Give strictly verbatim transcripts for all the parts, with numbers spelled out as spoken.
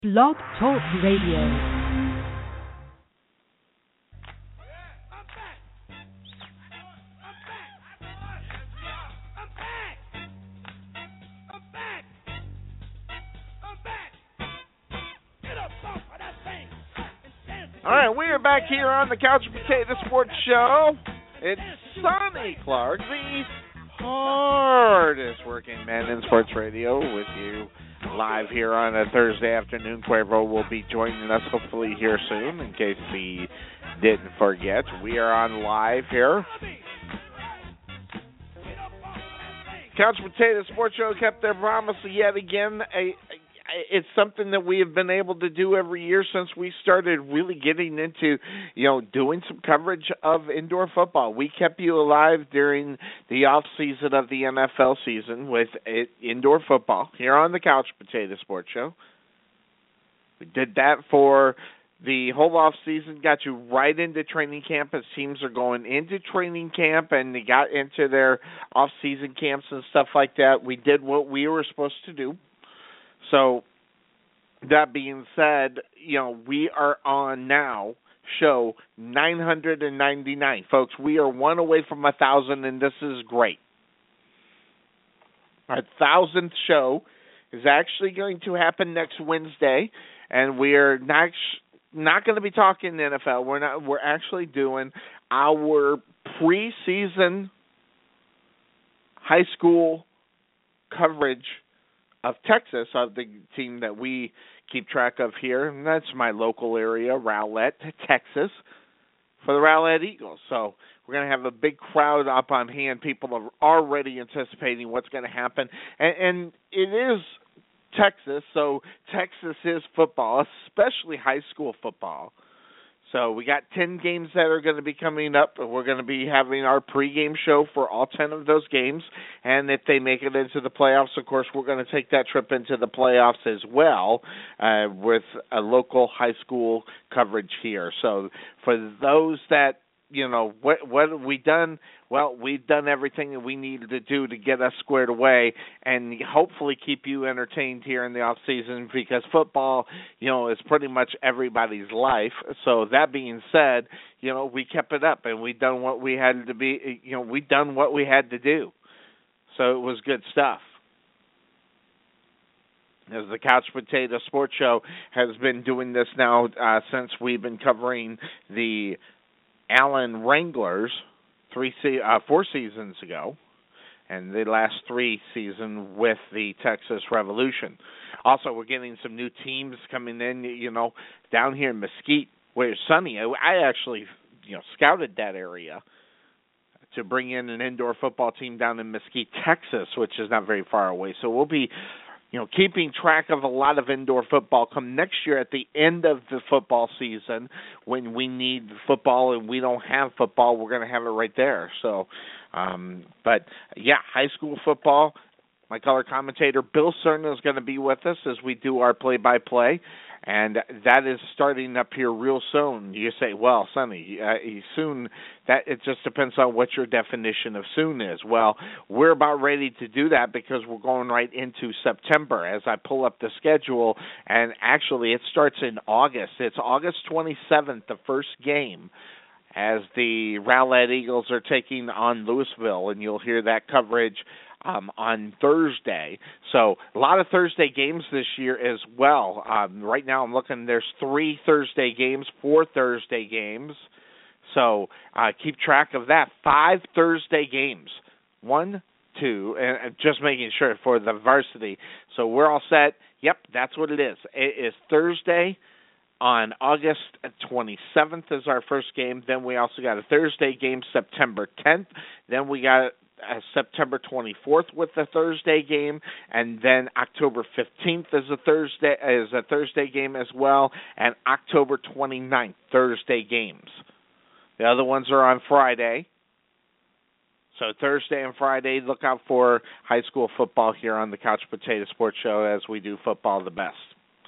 Blog Talk Radio. All right, we are back here on the Couch Potato Sports Show. It's Sonny Clark, the hardest working man in sports radio, with you live here on a Thursday afternoon. Cuervo will be joining us hopefully here soon, in case he didn't forget. We are on live here. Couch Potato Sports Show kept their promise yet again. A, a It's something that we have been able to do every year since we started really getting into, you know, doing some coverage of indoor football. We kept you alive during the off season of the N F L season with it, indoor football here on the Couch Potato Sports Show. We did that for the whole off season, got you right into training camp as teams are going into training camp and they got into their off season camps and stuff like that. We did what we were supposed to do. So, that being said, you know, we are on now show nine hundred ninety-nine. Folks, we are one away from one thousand, and this is great. Our thousandth show is actually going to happen next Wednesday, and we are not, not going to be talking N F L. We're not. We're actually doing our preseason high school coverage of Texas, of the team that we keep track of here, and that's my local area, Rowlett, Texas, for the Rowlett Eagles. So we're going to have a big crowd up on hand. People are already anticipating what's going to happen, and, and it is Texas, so Texas is football, especially high school football. So we got ten games that are going to be coming up. We're going to be having our pregame show for all ten of those games. And if they make it into the playoffs, of course, we're going to take that trip into the playoffs as well uh, with a local high school coverage here. So for those that, you know, what what have we done? Well, we've done everything that we needed to do to get us squared away and hopefully keep you entertained here in the off season, because football, you know, is pretty much everybody's life. So that being said, you know, we kept it up and we done what we had to be, you know, we done what we had to do. So it was good stuff. As the Couch Potato Sports Show has been doing this now uh, since we've been covering the Allen Wranglers three se- uh, four seasons ago, and the last three seasons with the Texas Revolution. Also, we're getting some new teams coming in, you know, down here in Mesquite, where it's sunny. I actually, you know, scouted that area to bring in an indoor football team down in Mesquite, Texas, which is not very far away. So we'll be, you know, keeping track of a lot of indoor football come next year at the end of the football season when we need football and we don't have football. We're going to have it right there. So, um, but, yeah, high school football, my color commentator Bill Cerna is going to be with us as we do our play-by-play. And that is starting up here real soon. You say, well, Sonny, uh, soon, that it just depends on what your definition of soon is. Well, we're about ready to do that because we're going right into September as I pull up the schedule. And actually, it starts in August. It's August twenty-seventh, the first game, as the Rowlett Eagles are taking on Louisville. And you'll hear that coverage Um, on Thursday. So a lot of Thursday games this year as well. Um, right now I'm looking, there's three Thursday games, four Thursday games. So uh, keep track of that. Five Thursday games. One, two, and just making sure for the varsity. So we're all set. Yep, that's what it is. It is Thursday on August twenty-seventh is our first game. Then we also got a Thursday game September tenth. Then we got Uh, September twenty-fourth with the Thursday game, and then October fifteenth is a Thursday is a Thursday game as well, and October twenty-ninth Thursday games. The other ones are on Friday. So Thursday and Friday, look out for high school football here on the Couch Potato Sports Show as we do football the best.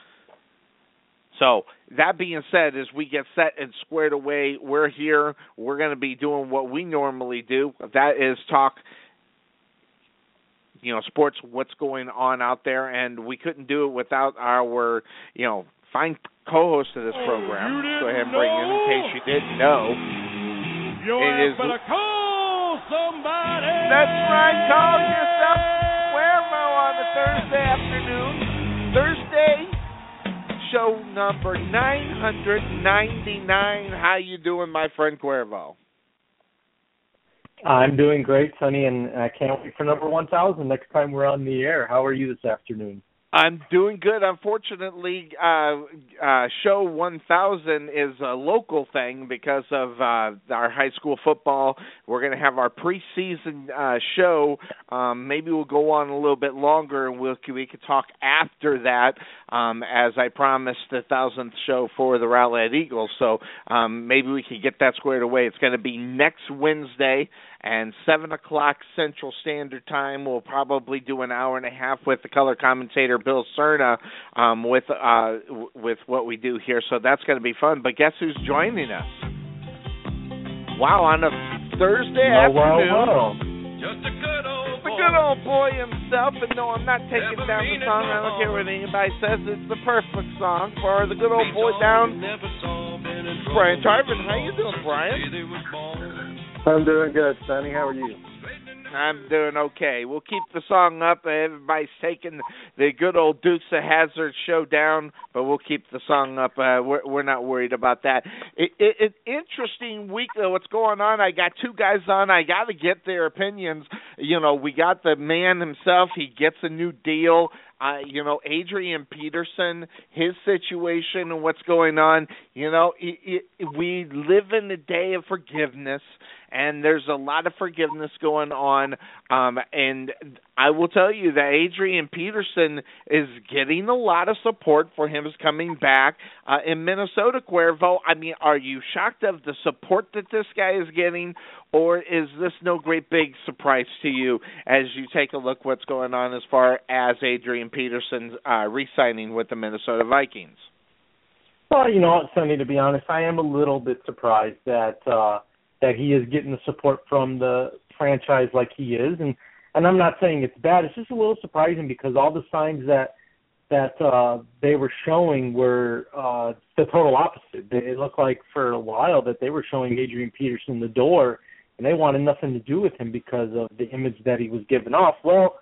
So that being said, as we get set and squared away, we're here. We're going to be doing what we normally do. That is talk you know, sports, what's going on out there, and we couldn't do it without our, you know, fine co-host of this program. Oh, Go ahead and bring in, in case you didn't know. You it is better call somebody. That's right. Call yourself Cuervo on a Thursday afternoon. Thursday show number nine hundred ninety-nine. How you doing, my friend Cuervo? I'm doing great, Sonny, and I can't wait for number one thousand next time we're on the air. How are you this afternoon? I'm doing good. Unfortunately, uh, uh, show one thousand is a local thing because of uh, our high school football. We're going to have our preseason uh, show. Um, maybe we'll go on a little bit longer, and we'll, we could talk after that, um, as I promised the thousandth show for the Rowlett Eagles. So um, maybe we can get that squared away. It's going to be next Wednesday, and seven o'clock Central Standard Time. We'll probably do an hour and a half with the color commentator Bill Cerna um, with uh, w- with what we do here. So that's going to be fun. But guess who's joining us? Wow, on a Thursday oh, afternoon. Wow, wow. Just a good old The boy. good old boy himself. And no, I'm not taking down the song. I don't care what anybody says. It's the perfect song for the good old boy down. Brian Tarvin. How you doing, Brian? I'm doing good, Sonny. How are you? I'm doing okay. We'll keep the song up. Everybody's taking the good old Dukes of Hazzard show down, but we'll keep the song up. Uh, we're, we're not worried about that. It, it, it interesting week, though. What's going on? I got two guys on. I got to get their opinions. You know, we got the man himself. He gets a new deal. Uh, you know, Adrian Peterson, his situation and what's going on. You know, it, it, we live in the day of forgiveness, and there's a lot of forgiveness going on. Um, and I will tell you that Adrian Peterson is getting a lot of support for him coming back uh, in Minnesota, Cuervo. I mean, are you shocked of the support that this guy is getting, or is this no great big surprise to you as you take a look what's going on as far as Adrian Peterson uh, re-signing with the Minnesota Vikings? Well, you know, Sonny, to be honest, I am a little bit surprised that uh, that he is getting the support from the franchise like he is, and and I'm not saying it's bad. It's just a little surprising because all the signs that that uh, they were showing were uh, the total opposite. It looked like for a while that they were showing Adrian Peterson the door, and they wanted nothing to do with him because of the image that he was giving off. Well,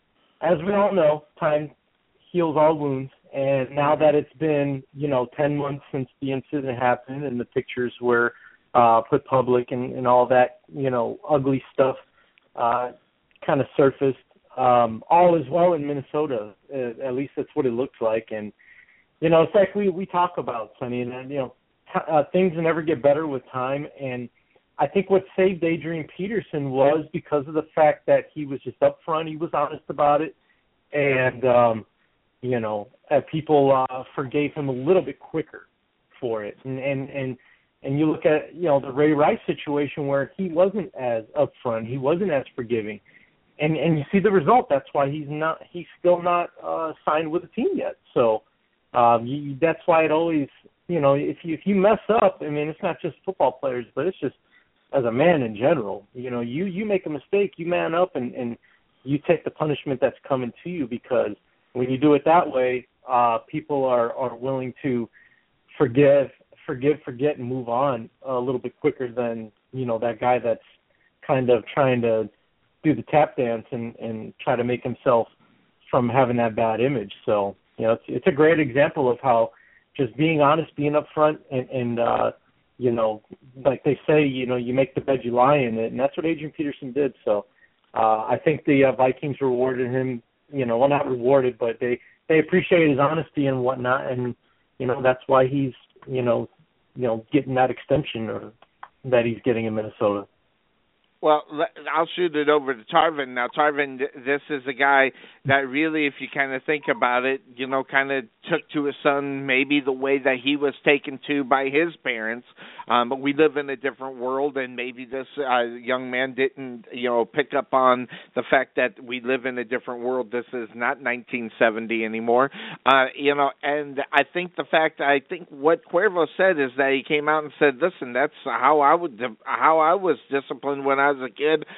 as we all know, time heals all wounds, and now that it's been, you know, ten months since the incident happened and the pictures were uh, put public and, and all that, you know, ugly stuff uh, kind of surfaced, um, all is well in Minnesota. Uh, at least that's what it looks like. And, you know, it's like we, we talk about, Sonny, and, you know, t- uh, things never get better with time, and I think what saved Adrian Peterson was because of the fact that he was just upfront, he was honest about it, and, um, you know, uh, people uh, forgave him a little bit quicker for it. And, and, and, and you look at, you know, the Ray Rice situation where he wasn't as upfront, he wasn't as forgiving. And and you see the result. That's why he's not he's still not uh, signed with a team yet. So um, you, that's why it always, you know, if you if you mess up, I mean, it's not just football players, but it's just as a man in general. You know, you, you make a mistake, you man up, and, and you take the punishment that's coming to you, because when you do it that way, uh, people are, are willing to forgive, forgive, forget, and move on a little bit quicker than, you know, that guy that's kind of trying to do the tap dance and, and try to make himself from having that bad image. So, you know, it's, it's a great example of how just being honest, being upfront, and, and uh, you know, like they say, you know, you make the bed, you lie in it, and that's what Adrian Peterson did. So uh, I think the uh, Vikings rewarded him, you know, well, not rewarded, but they, they appreciate his honesty and whatnot, and, you know, that's why he's, you know, you know, getting that extension or that he's getting in Minnesota. Well, I'll shoot it over to Tarvin. Now, Tarvin, this is a guy that really, if you kind of think about it, you know, kind of took to his son maybe the way that he was taken to by his parents. Um, but we live in a different world, and maybe this uh, young man didn't, you know, pick up on the fact that we live in a different world. This is not nineteen seventy anymore. Uh, you know, and I think the fact, I think what Cuervo said is that he came out and said, listen, that's how I would, how I was disciplined when I was a kid.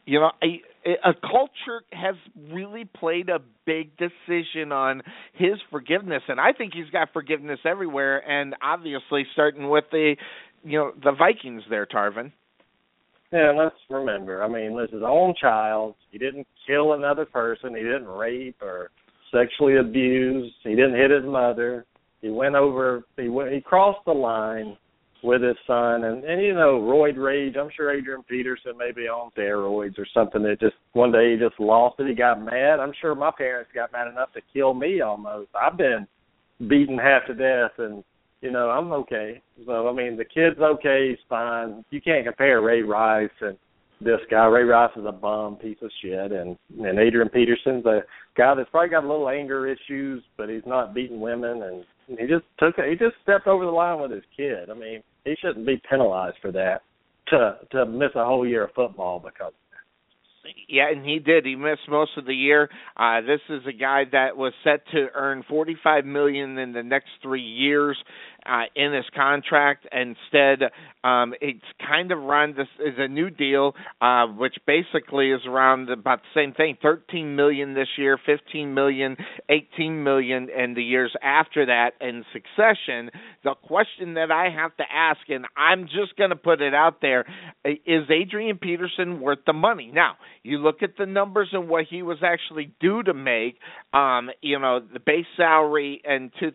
you know, a, a culture has really played a big decision on his forgiveness, and I think he's got forgiveness everywhere, and obviously starting with the, you know, the Vikings there, Tarvin. Yeah, let's remember, I mean, this is his own child. He didn't kill another person. He didn't rape or sexually abuse. He didn't hit his mother. He went over, he went, he crossed the line with his son. And, and, you know, roid rage, I'm sure Adrian Peterson may be on steroids or something that just one day he just lost it. He got mad. I'm sure my parents got mad enough to kill me almost. I've been beaten half to death, and, you know, I'm okay. So, I mean, the kid's okay. He's fine. You can't compare Ray Rice and this guy. Ray Rice is a bum piece of shit, and, and Adrian Peterson's a guy that's probably got a little anger issues, but he's not beating women, and he just took he just stepped over the line with his kid. I mean, he shouldn't be penalized for that to to miss a whole year of football because. Yeah, and he did. He missed most of the year. Uh, this is a guy that was set to earn forty-five million dollars in the next three years uh, in his contract. Instead, um, it's kind of run. This is a new deal, uh, which basically is around about the same thing: thirteen million dollars this year, fifteen million dollars, eighteen million dollars, and the years after that in succession. The question that I have to ask, and I'm just going to put it out there, is Adrian Peterson worth the money? Now, you look at the numbers and what he was actually due to make, um, you know, the base salary and to,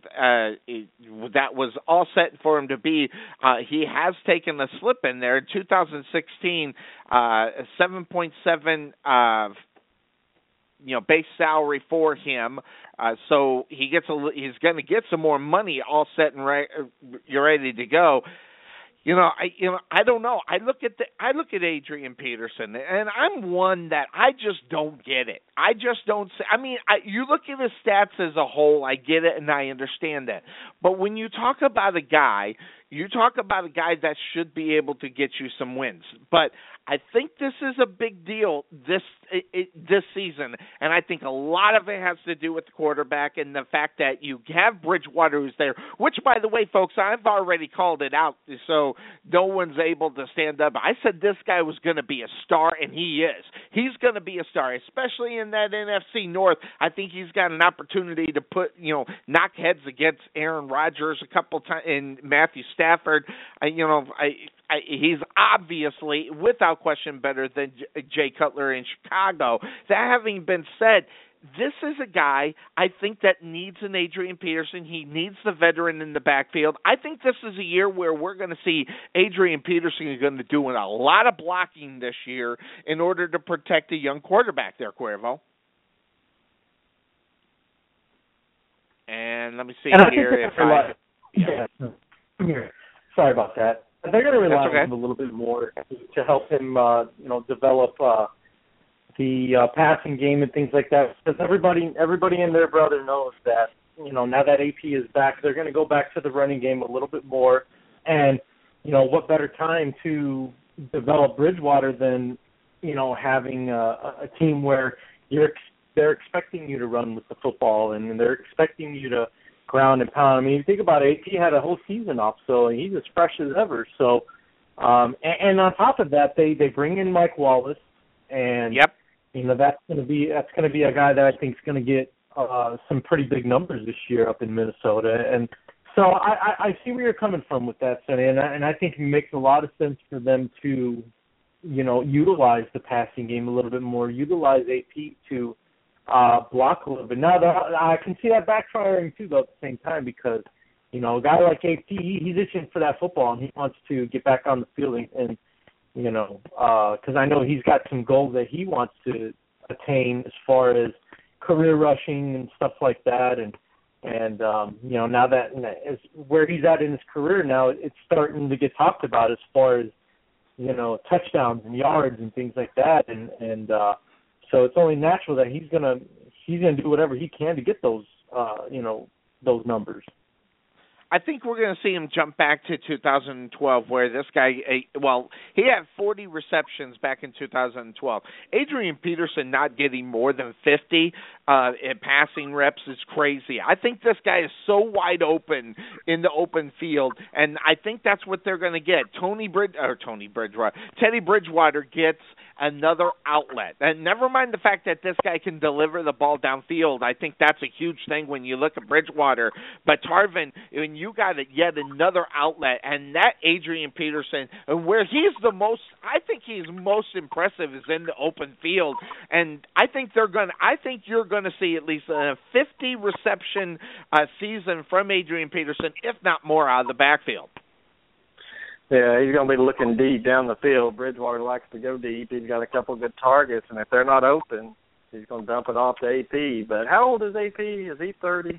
uh, that was all set for him to be. Uh, he has taken a slip in there. In two thousand sixteen, uh, seven point seven uh, you know, base salary for him. Uh, so he gets a, he's going to get some more money all set and right, you're ready to go. You know, I you know I don't know. I look at the I look at Adrian Peterson, and I'm one that I just don't get it. I just don't. See, I mean, I, you look at his stats as a whole. I get it, and I understand that. But when you talk about a guy, you talk about a guy that should be able to get you some wins. But I think this is a big deal this it, it, this season, and I think a lot of it has to do with the quarterback and the fact that you have Bridgewater who's there, which, by the way, folks, I've already called it out, so no one's able to stand up. I said this guy was going to be a star, and he is. He's going to be a star, especially in that N F C North. I think he's got an opportunity to put, you know, knock heads against Aaron Rodgers a couple times and Matthew Stafford. I, you know, I. I, he's obviously, without question, better than J- Jay Cutler in Chicago. That having been said, this is a guy I think that needs an Adrian Peterson. He needs the veteran in the backfield. I think this is a year where we're going to see Adrian Peterson is going to do a lot of blocking this year in order to protect a young quarterback there, Cuervo. And let me see and here if I... Rely, yeah. yeah. Sorry about that. They're going to rely okay. on him a little bit more to help him, uh, you know, develop uh, the uh, passing game and things like that. Because everybody, everybody and their brother knows that, you know, now that A P is back, they're going to go back to the running game a little bit more. And, you know, what better time to develop Bridgewater than, you know, having a, a team where you're they're expecting you to run with the football and they're expecting you to ground and pound. I mean, you think about it, A P had a whole season off, so he's as fresh as ever. So, um, and, and on top of that, they, they bring in Mike Wallace, and yep. you know that's going to be that's going to be a guy that I think is going to get uh, some pretty big numbers this year up in Minnesota. And so I, I, I see where you're coming from with that, Sonny, and I, and I think it makes a lot of sense for them to, you know, utilize the passing game a little bit more, utilize A P to Uh, block a little bit. Now, the, I can see that backfiring, too, though, at the same time because, you know, a guy like A P, he, he's itching for that football, and he wants to get back on the field and, and you know, because uh, I know he's got some goals that he wants to attain as far as career rushing and stuff like that. And, and um, you know, now that as where he's at in his career now, it's starting to get talked about as far as, you know, touchdowns and yards and things like that. And, and uh, so it's only natural that he's gonna he's gonna do whatever he can to get those uh, you know those numbers. I think we're going to see him jump back to two thousand twelve, where this guy, well, he had forty receptions back in two thousand twelve. Adrian Peterson not getting more than fifty uh, in passing reps is crazy. I think this guy is so wide open in the open field, and I think that's what they're going to get. Tony Brid or Tony Bridgewater, Teddy Bridgewater gets another outlet. And never mind the fact that this guy can deliver the ball downfield. I think that's a huge thing when you look at Bridgewater. But Tarvin, when you got yet another outlet, and that Adrian Peterson, and where he's the most, I think he's most impressive is in the open field. And I think they're going. I think you're going to see at least a fifty reception uh, season from Adrian Peterson, if not more, out of the backfield. Yeah, he's going to be looking deep down the field. Bridgewater likes to go deep. He's got a couple of good targets, and if they're not open, he's going to dump it off to A P. But how old is A P? Is he thirty?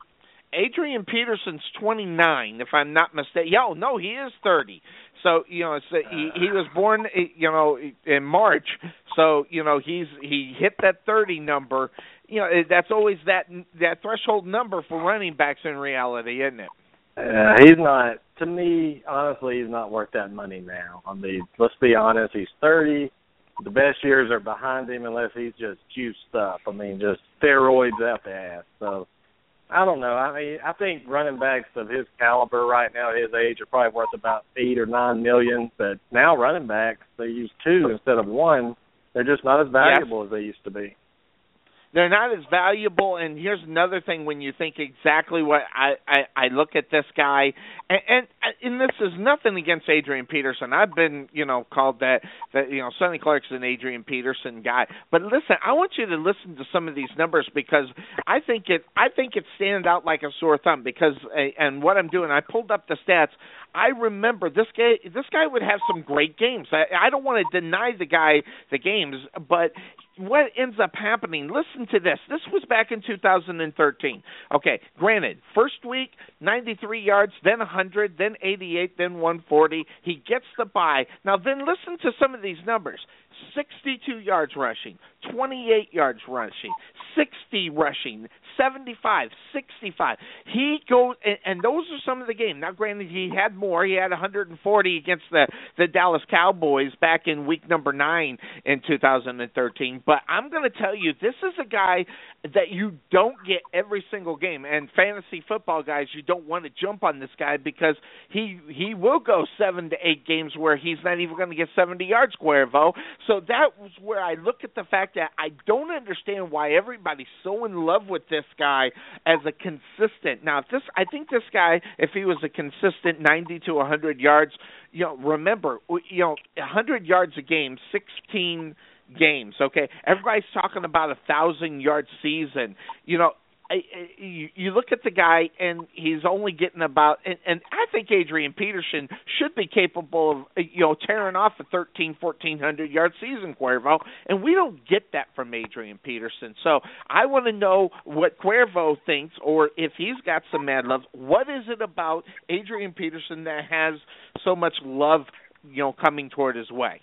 Adrian Peterson's twenty-nine, if I'm not mistaken. Yeah, oh, no, he is thirty. So, you know, it's, uh, he, he was born, you know, in March. So, you know, he's he hit that thirty number. You know, that's always that that threshold number for running backs in reality, isn't it? Uh, he's not, to me, honestly, he's not worth that money now. I mean, let's be honest, he's thirty. The best years are behind him unless he's just juiced up. I mean, just steroids out the ass. So, I don't know. I mean, I think running backs of his caliber right now at his age are probably worth about eight or nine million. But now running backs, they use two instead of one. They're just not as valuable yes. as they used to be. They're not as valuable, and here's another thing when you think exactly what I, I, I look at this guy, and, and and this is nothing against Adrian Peterson. I've been, you know, called that, that you know, Sonny Clark's an Adrian Peterson guy. But listen, I want you to listen to some of these numbers because I think it I think it stands out like a sore thumb because, and what I'm doing, I pulled up the stats. I remember this guy. This guy would have some great games. I, I don't want to deny the guy the games, but what ends up happening? Listen to this. This was back in two thousand thirteen. Okay, granted, first week ninety-three yards, then one hundred, then eighty-eight, then one forty. He gets the bye. Now then, listen to some of these numbers. sixty-two yards rushing, twenty-eight yards rushing, sixty rushing, seventy-five, sixty-five. He goes, and, and those are some of the games. Now, granted, he had more. He had one hundred forty against the, the Dallas Cowboys back in week number nine in two thousand thirteen. But I'm going to tell you, this is a guy that you don't get every single game. And fantasy football guys, you don't want to jump on this guy because he he will go seven to eight games where he's not even going to get seventy yards, Cuervo. So that was where I look at the fact that I don't understand why everybody's so in love with this guy as a consistent. Now, if this, I think this guy, if he was a consistent ninety to one hundred yards, you know, remember, you know, one hundred yards a game, sixteen games, okay? Everybody's talking about a thousand-yard season. You know, I, I, you, you look at the guy, and he's only getting about, and, and I think Adrian Peterson should be capable of, you know, tearing off a thirteen, fourteen hundred yard season, Cuervo, and we don't get that from Adrian Peterson. So I want to know what Cuervo thinks, or if he's got some mad love, what is it about Adrian Peterson that has so much love, you know, coming toward his way?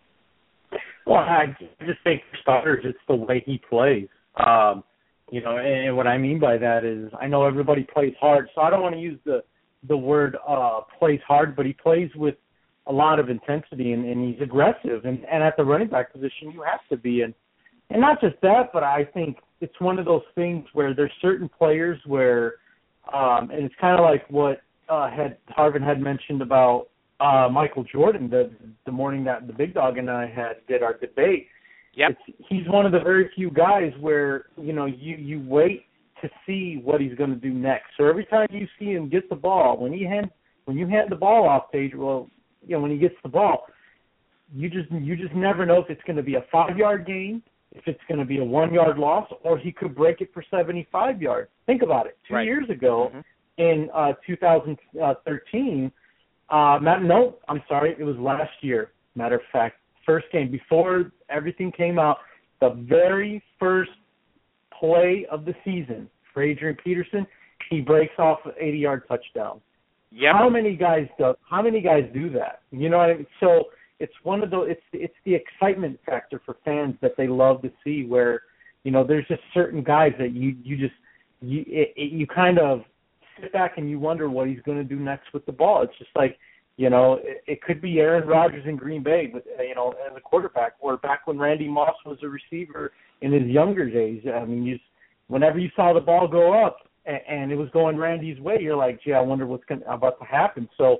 Well, I just think for starters, it's the way he plays. Um, You know, and what I mean by that is I know everybody plays hard, so I don't want to use the the word uh, plays hard, but he plays with a lot of intensity, and, and he's aggressive. And, and at the running back position, you have to be. And, and not just that, but I think it's one of those things where there's certain players where, um, and it's kind of like what uh, had Harvin had mentioned about uh, Michael Jordan the the morning that the Big Dog and I had did our debate. Yep. It's, he's one of the very few guys where, you know, you, you wait to see what he's going to do next. So every time you see him get the ball, when he hand when you hand the ball off, Paige, well, you know, when he gets the ball, you just you just never know if it's going to be a five-yard gain, if it's going to be a one-yard loss, or he could break it for seventy-five yards. Think about it. Two right. years ago, mm-hmm. in uh, two thousand thirteen, uh, Matt, no, I'm sorry, it was last year, matter of fact. First game, before everything came out, the very first play of the season for Adrian Peterson, he breaks off an eighty-yard touchdown. Yep. How many guys do? How many guys do that? You know what I mean? So it's one of the it's it's the excitement factor for fans that they love to see. Where you know there's just certain guys that you you just you it, it, you kind of sit back and you wonder what he's going to do next with the ball. It's just like. You know, it, it could be Aaron Rodgers in Green Bay, with you know, as a quarterback, or back when Randy Moss was a receiver in his younger days. I mean, you just, whenever you saw the ball go up and, and it was going Randy's way, you're like, gee, I wonder what's gonna, about to happen. So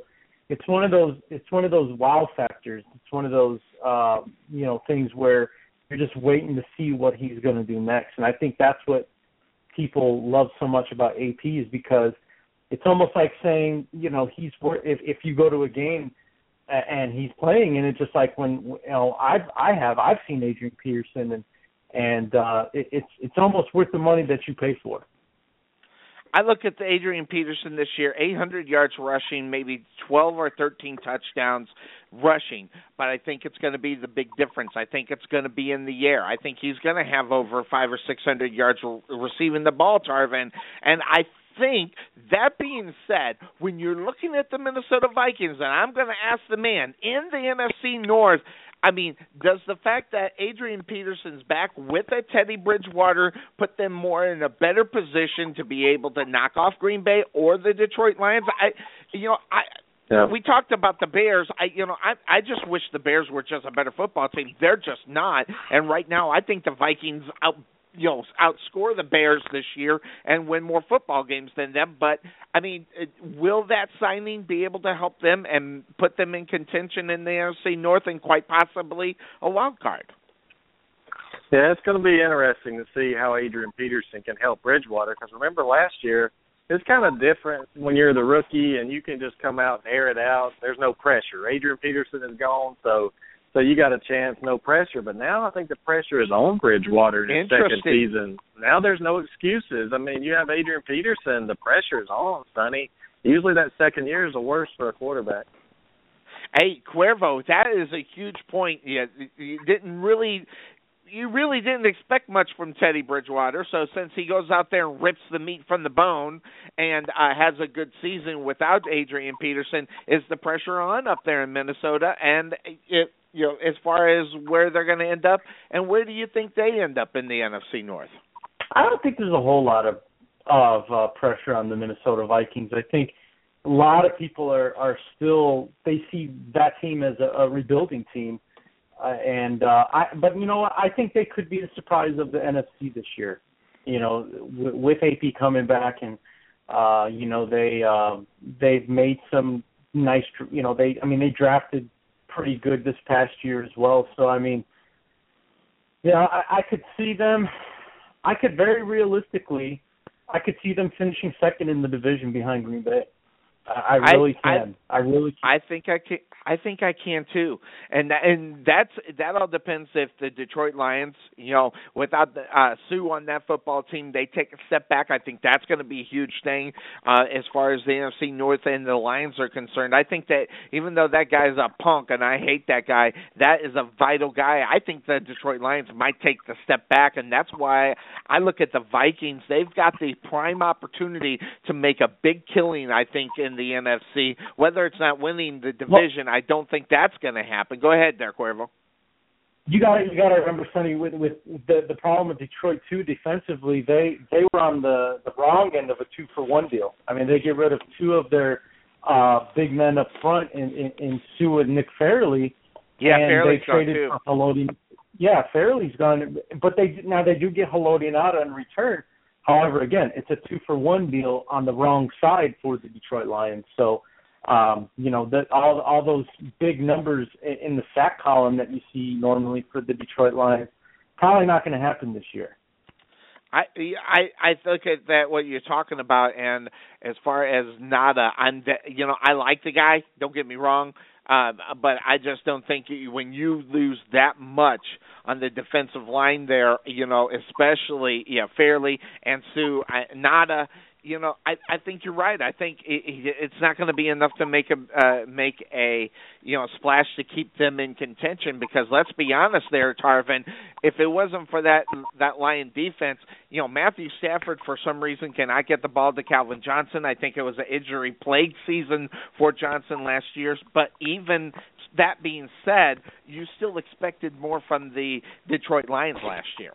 it's one of those it's one of those wow factors. It's one of those uh, you know things where you're just waiting to see what he's going to do next. And I think that's what people love so much about A P is because it's almost like saying, you know, he's if if you go to a game and he's playing, and it's just like when you know I've I have I've seen Adrian Peterson and and uh, it, it's it's almost worth the money that you pay for. I look at the Adrian Peterson this year, eight hundred yards rushing, maybe twelve or thirteen touchdowns rushing, but I think it's going to be the big difference. I think it's going to be in the air. I think he's going to have over five or six hundred yards re- receiving the ball, Tarvin, and I think, that being said, when you're looking at the Minnesota Vikings, and I'm going to ask the man, in the N F C North, I mean, does the fact that Adrian Peterson's back with a Teddy Bridgewater put them more in a better position to be able to knock off Green Bay or the Detroit Lions? I, you know, I yeah. we talked about the Bears. I, you know, I, I just wish the Bears were just a better football team. They're just not. And right now, I think the Vikings out. You know, outscore the Bears this year and win more football games than them. But, I mean, will that signing be able to help them and put them in contention in the N F C North and quite possibly a wild card? Yeah, it's going to be interesting to see how Adrian Peterson can help Bridgewater because remember last year, it's kind of different when you're the rookie and you can just come out and air it out. There's no pressure. Adrian Peterson is gone, so So you got a chance, no pressure. But now I think the pressure is on Bridgewater in his second season. Now there's no excuses. I mean, you have Adrian Peterson. The pressure is on, Sonny. Usually that second year is the worst for a quarterback. Hey, Cuervo, that is a huge point. You, you didn't really... You really didn't expect much from Teddy Bridgewater, so since he goes out there and rips the meat from the bone and uh, has a good season without Adrian Peterson, is the pressure on up there in Minnesota? And it, you know, as far as where they're going to end up, and where do you think they end up in the N F C North? I don't think there's a whole lot of of uh, pressure on the Minnesota Vikings. I think a lot of people are, are still they see that team as a, a rebuilding team. Uh, and uh, I, but you know what? I think they could be the surprise of the N F C this year. You know, w- with A P coming back, and uh, you know they uh, they've made some nice. You know, they I mean they drafted pretty good this past year as well. So I mean, yeah, I, I could see them. I could very realistically, I could see them finishing second in the division behind Green Bay. I, I really I, can. I, I really. Can. I think I can. I think I can too, and and that's that all depends if the Detroit Lions, you know, without the, uh, Sue on that football team, they take a step back. I think that's going to be a huge thing uh, as far as the N F C North and the Lions are concerned. I think that even though that guy's a punk and I hate that guy, that is a vital guy. I think the Detroit Lions might take the step back, and that's why I look at the Vikings. They've got the prime opportunity to make a big killing, I think, in the N F C. Whether it's not winning the division, well, I don't think that's going to happen. Go ahead there, Cuervo. You got you got to remember, Sonny, with with the the problem with Detroit too. Defensively, they they were on the, the wrong end of a two for one deal. I mean, they get rid of two of their uh, big men up front in, in, in Sue and Nick Fairley. Yeah, and Fairley's they traded gone too. For Haloti. Yeah, Fairley's gone, but they now they do get Haloti out in return. However, again, it's a two for one deal on the wrong side for the Detroit Lions. So. Um, you know, that all all those big numbers in, in the sack column that you see normally for the Detroit Lions, probably not going to happen this year. I I I look at that what you're talking about, and as far as Nada, I'm you know I like the guy. Don't get me wrong, uh, but I just don't think you, when you lose that much on the defensive line there, you know, especially yeah Fairley and Sue I, Nada. You know, I, I think you're right. I think it, it's not going to be enough to make a uh, make a you know splash to keep them in contention. Because let's be honest, there, Tarvin, if it wasn't for that that Lion defense, you know Matthew Stafford for some reason cannot get the ball to Calvin Johnson. I think it was an injury plagued season for Johnson last year. But even that being said, you still expected more from the Detroit Lions last year.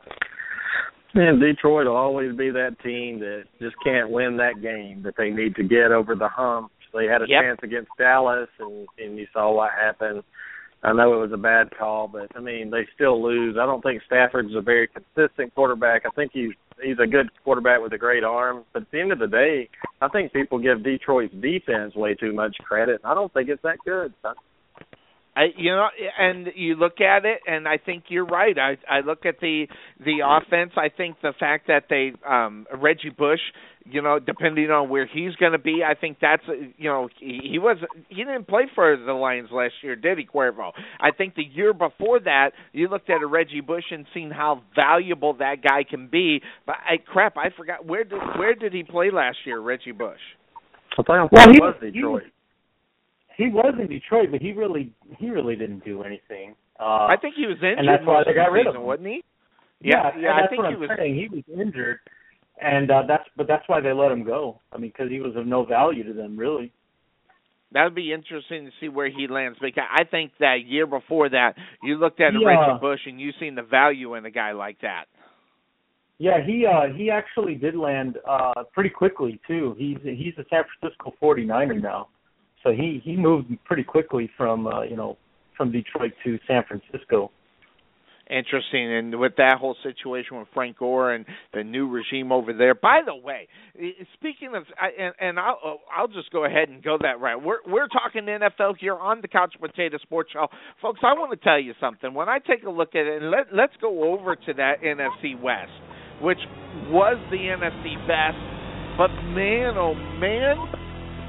And Detroit will always be that team that just can't win that game that they need to get over the hump. They had a yep. chance against Dallas, and, and you saw what happened. I know it was a bad call, but, I mean, they still lose. I don't think Stafford's a very consistent quarterback. I think he's he's a good quarterback with a great arm. But at the end of the day, I think people give Detroit's defense way too much credit. I don't think it's that good. I, you know, and you look at it, and I think you're right. I I look at the the offense. I think the fact that they um, Reggie Bush, you know, depending on where he's going to be, I think that's you know he, he was he didn't play for the Lions last year, did he, Cuervo? I think the year before that, you looked at a Reggie Bush and seen how valuable that guy can be. But I crap, I forgot where did where did he play last year, Reggie Bush? I think well, he was Detroit. He was, He was in Detroit, but he really he really didn't do anything. Uh, I think he was injured, and that's why they got rid of him, wasn't he? Yeah, yeah, yeah I that's think what he I'm was saying. He was injured, and uh, that's but that's why they let him go. I mean, because he was of no value to them, really. That would be interesting to see where he lands, because I think that year before that, you looked at a yeah. Reggie Bush and you seen the value in a guy like that. Yeah, he uh, he actually did land uh, pretty quickly too. He's he's a San Francisco forty-niner now. So he, he moved pretty quickly from uh, you know from Detroit to San Francisco. Interesting, and with that whole situation with Frank Gore and the new regime over there. By the way, speaking of, and, and I'll I'll just go ahead and go that route. We're we're talking N F L here on the Couch Potato Sports Show, folks. I want to tell you something. When I take a look at it, and let let's go over to that N F C West, which was the N F C best, but man, oh man.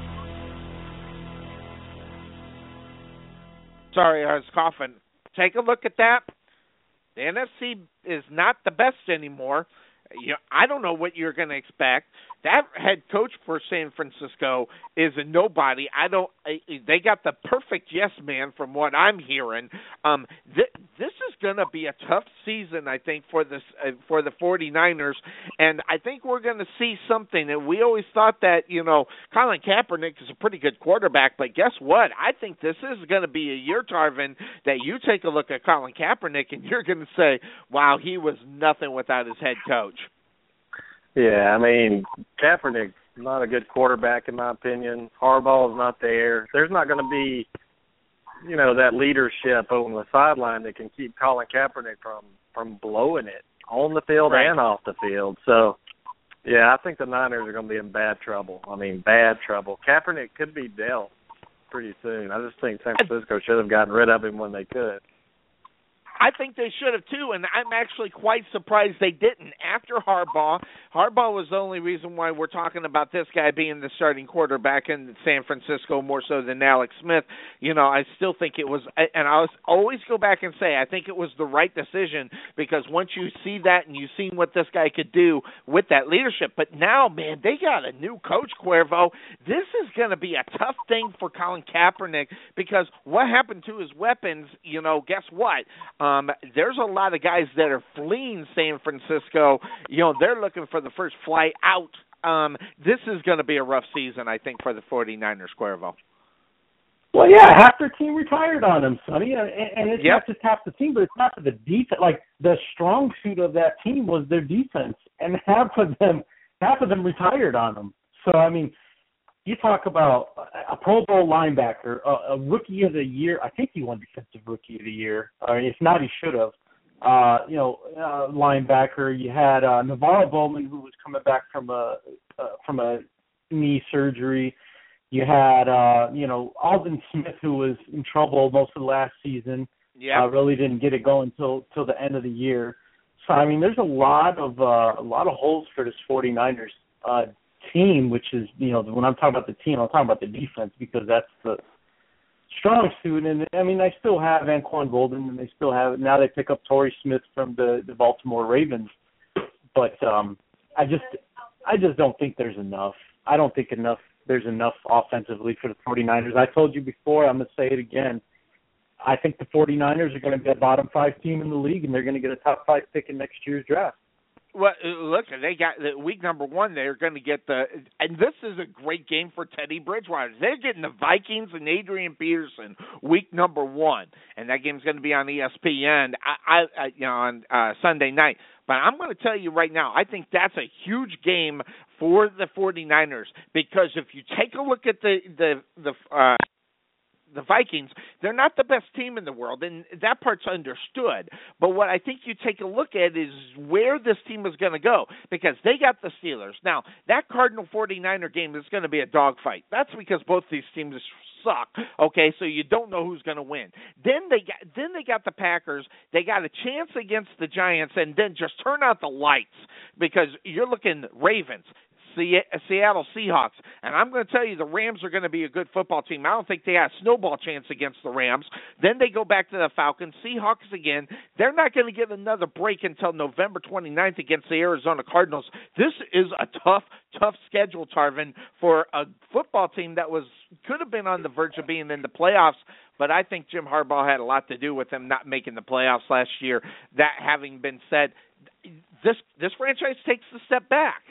Sorry, I was coughing. Take a look at that. The N F C is not the best anymore. You know, I don't know what you're going to expect. That head coach for San Francisco is a nobody. I don't. I, they got the perfect yes man from what I'm hearing. Um, th- this is going to be a tough season, I think, for this uh, for the forty-niners, and I think we're going to see something. And we always thought that you know Colin Kaepernick is a pretty good quarterback, but guess what? I think this is going to be a year, Tarvin, that you take a look at Colin Kaepernick and you're going to say, "Wow, he was nothing without his head coach." Yeah, I mean, Kaepernick's not a good quarterback in my opinion. Harbaugh's not there. There's not going to be, you know, that leadership on the sideline that can keep Colin Kaepernick from, from blowing it on the field right. and off the field. So, yeah, I think the Niners are going to be in bad trouble. I mean, bad trouble. Kaepernick could be dealt pretty soon. I just think San Francisco should have gotten rid of him when they could. I think they should have, too, and I'm actually quite surprised they didn't. After Harbaugh, Harbaugh was the only reason why we're talking about this guy being the starting quarterback in San Francisco more so than Alex Smith. You know, I still think it was, and I always go back and say, I think it was the right decision, because once you see that and you've seen what this guy could do with that leadership, but now, man, they got a new coach, Cuervo. This is going to be a tough thing for Colin Kaepernick, because what happened to his weapons, you know, guess what? Um, Um, there's a lot of guys that are fleeing San Francisco. You know, they're looking for the first flight out. Um, this is going to be a rough season, I think, for the forty-niners, Cuervo. Well, yeah, half their team retired on them, Sonny, and, and it's yep. not just half the team, but it's not the defense. Like, the strong suit of that team was their defense, and half of them, half of them retired on them. So, I mean, you talk about a Pro Bowl linebacker, a, a Rookie of the Year. I think he won Defensive Rookie of the Year. Or if not, he should have. Uh, you know, uh, linebacker. You had uh, Navarro Bowman, who was coming back from a uh, from a knee surgery. You had, uh, you know, Alden Smith, who was in trouble most of the last season. Yeah, uh, really didn't get it going till till the end of the year. So I mean, there's a lot of uh, a lot of holes for this forty-niners uh, team, which is, you know, when I'm talking about the team, I'm talking about the defense, because that's the strong suit. And I mean, they still have Anquan Golden, and they still have, now they pick up Torrey Smith from the, the Baltimore Ravens. But um, I just, I just don't think there's enough. I don't think enough. There's enough offensively for the forty-niners. I told you before, I'm going to say it again. I think the forty-niners are going to be a bottom five team in the league, and they're going to get a top five pick in next year's draft. Well, look, they got the week number one. They're going to get the, and this is a great game for Teddy Bridgewater. They're getting the Vikings and Adrian Peterson week number one, and that game's going to be on E S P N. I, I, you know, on uh, Sunday night. But I'm going to tell you right now, I think that's a huge game for the forty-niners, because if you take a look at the the the. Uh, the Vikings, they're not the best team in the world, and that part's understood. But what I think you take a look at is where this team is going to go, because they got the Steelers. Now, that Cardinal forty-niner game is going to be a dogfight. That's because both these teams suck, okay, so you don't know who's going to win. Then they got then they got the Packers. They got a chance against the Giants, and then just turn out the lights, because you're looking Ravens, Seattle Seahawks, and I'm going to tell you the Rams are going to be a good football team. I don't think they have a snowball chance against the Rams. Then they go back to the Falcons, Seahawks again. They're not going to get another break until November twenty-ninth against the Arizona Cardinals. This is a tough, tough schedule, Tarvin, for a football team that was could have been on the verge of being in the playoffs, but I think Jim Harbaugh had a lot to do with them not making the playoffs last year. That having been said, this this franchise takes a step back.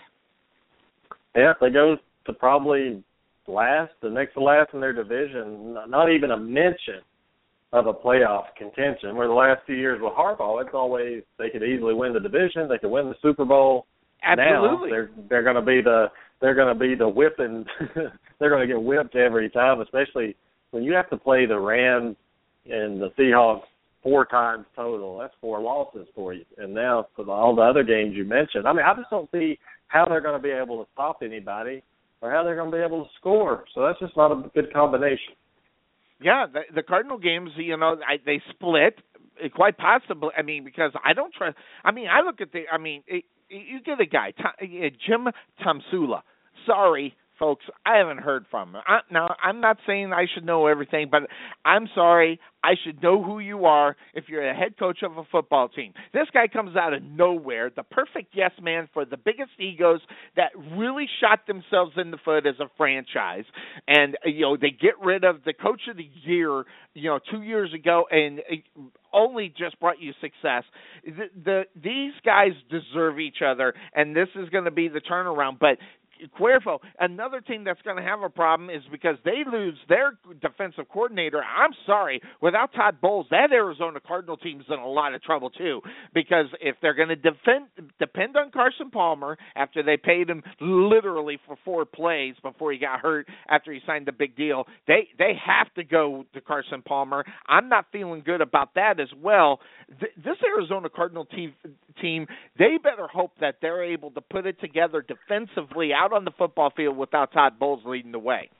Yeah, they go to probably last, the next to last in their division, not even a mention of a playoff contention. Where the last few years with Harbaugh, it's always they could easily win the division, they could win the Super Bowl. Absolutely, now they're they're going to be the they're going to be the whipping. They're going to get whipped every time, especially when you have to play the Rams and the Seahawks four times total. That's four losses for you. And now for the, all the other games you mentioned, I mean, I just don't see how they're going to be able to stop anybody or how they're going to be able to score. So that's just not a good combination. Yeah, the, the Cardinal games, you know, I, they split, quite possibly. I mean, because I don't trust. I mean, I look at the. I mean, it, you get a guy, Tom, Jim Tomsula. Sorry, folks, I haven't heard from him. I, now, I'm not saying I should know everything, but I'm sorry. I should know who you are if you're a head coach of a football team. This guy comes out of nowhere, the perfect yes man for the biggest egos that really shot themselves in the foot as a franchise. And, you know, they get rid of the coach of the year, you know, two years ago and only just brought you success. The, the These guys deserve each other, and this is going to be the turnaround. But Cuervo, another team that's going to have a problem is because they lose their defensive coordinator. I'm sorry, without Todd Bowles, that Arizona Cardinal team's in a lot of trouble too, because if they're going to defend, depend on Carson Palmer after they paid him literally for four plays before he got hurt after he signed the big deal, they they have to go to Carson Palmer. I'm not feeling good about that as well. Th- this Arizona Cardinal team, team, they better hope that they're able to put it together defensively out on the football field without Todd Bowles leading the way.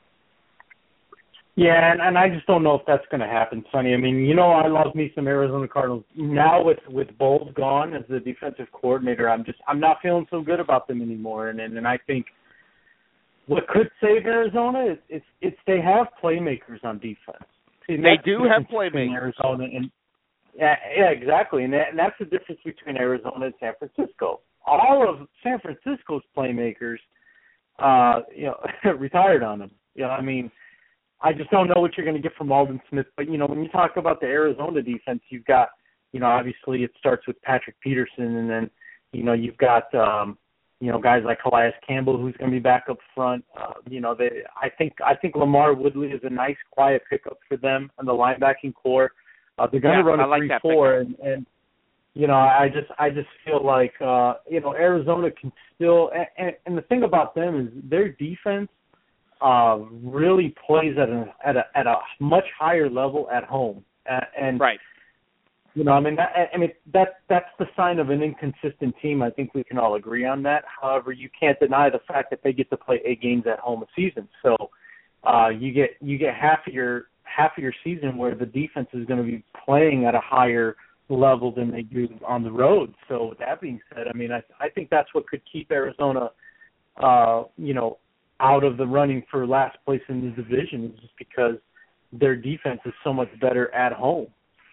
Yeah, and, and I just don't know if that's going to happen, Sonny. I mean, you know, I love me some Arizona Cardinals. Now with with Bowles gone as the defensive coordinator, I'm just I'm not feeling so good about them anymore. And and, and I think what could save Arizona is it's it's they have playmakers on defense. See, they do have playmakers. Arizona and yeah, yeah, exactly, and, that, and that's the difference between Arizona and San Francisco. All of San Francisco's playmakers, uh, you know, retired on them. You know, I mean. I just don't know what you're going to get from Aldon Smith. But, you know, when you talk about the Arizona defense, you've got, you know, obviously it starts with Patrick Peterson, and then, you know, you've got, um, you know, guys like Calais Campbell, who's going to be back up front. Uh, you know, they, I think I think Lamar Woodley is a nice, quiet pickup for them on the linebacking core. Uh, they're going yeah, to run a like three four, and, and, you know, I just I just feel like, uh, you know, Arizona can still and, – and the thing about them is their defense, Uh, really plays at a at a at a much higher level at home, uh, and right. You know, I mean, that, I mean that that's the sign of an inconsistent team. I think we can all agree on that. However, you can't deny the fact that they get to play eight games at home a season. So uh, you get you get half of your half of your season where the defense is going to be playing at a higher level than they do on the road. So with that being said, I mean, I I think that's what could keep Arizona, uh, you know. out of the running for last place in the division is just because their defense is so much better at home.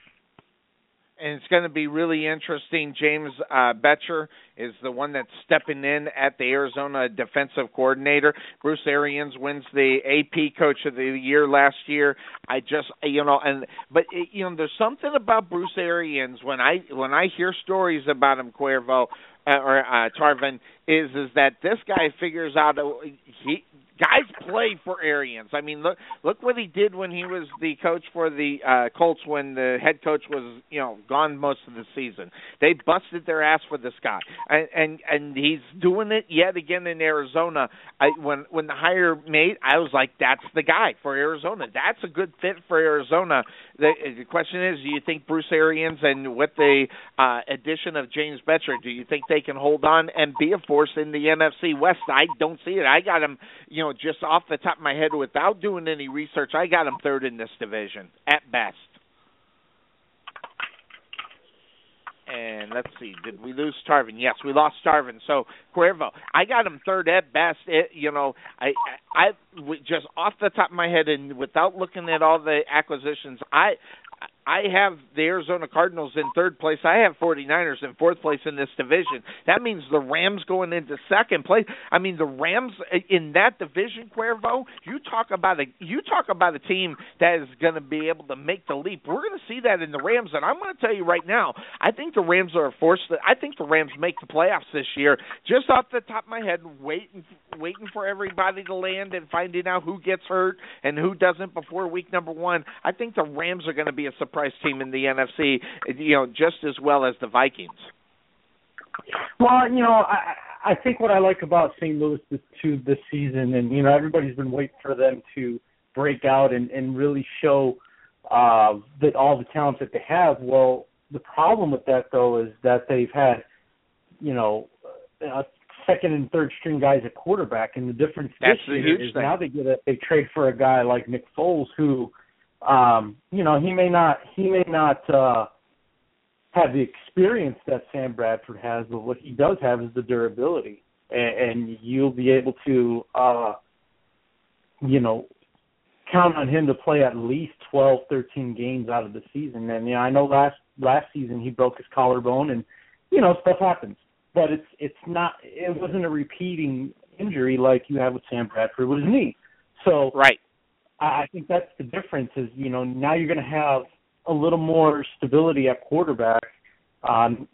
And it's going to be really interesting. James uh, Betcher is the one that's stepping in at the Arizona defensive coordinator. Bruce Arians wins the A P Coach of the Year last year. I just, you know, and but it, you know, there's something about Bruce Arians when I when I hear stories about him, Cuervo uh, or uh, Tarvin, is is that this guy figures out a, he Guys play for Arians. I mean, look look what he did when he was the coach for the uh, Colts when the head coach was, you know, gone most of the season. They busted their ass for this guy, and and, and he's doing it yet again in Arizona. I, when when the hire made, I was like, that's the guy for Arizona. That's a good fit for Arizona. The, the question is, do you think Bruce Arians and with the uh, addition of James Bettcher, do you think they can hold on and be a force in the N F C West? I don't see it. I got him, you know, just off the top of my head without doing any research, I got him third in this division at best. And let's see, did we lose Tarvin? Yes, we lost Tarvin. So Cuervo, I got him third at best. It, you know, I, I, I just off the top of my head and without looking at all the acquisitions, I. I have the Arizona Cardinals in third place. I have 49ers in fourth place in this division. That means the Rams going into second place. I mean, the Rams in that division, Cuervo, you talk about a you talk about a team that is going to be able to make the leap. We're going to see that in the Rams, and I'm going to tell you right now, I think the Rams are forced. To, I think the Rams make the playoffs this year. Just off the top of my head, waiting waiting for everybody to land and finding out who gets hurt and who doesn't before week number one. I think the Rams are going to be a surprise team in the N F C, you know, just as well as the Vikings. Well, you know, I, I think what I like about Saint Louis this, to this season, and, you know, everybody's been waiting for them to break out and, and really show uh, that all the talent that they have. Well, the problem with that, though, is that they've had, you know, a second and third string guys at quarterback, and the difference That's this the year huge is thing. now they get a, they trade for a guy like Nick Foles who, Um, you know, he may not he may not uh, have the experience that Sam Bradford has, but what he does have is the durability, and, and you'll be able to, uh, you know, count on him to play at least twelve, thirteen games out of the season. And, you know, I know last last season he broke his collarbone, and, you know, stuff happens, but it's it's not it wasn't a repeating injury like you have with Sam Bradford with his knee. So right. I think that's the difference is, you know, now you're going to have a little more stability at quarterback um,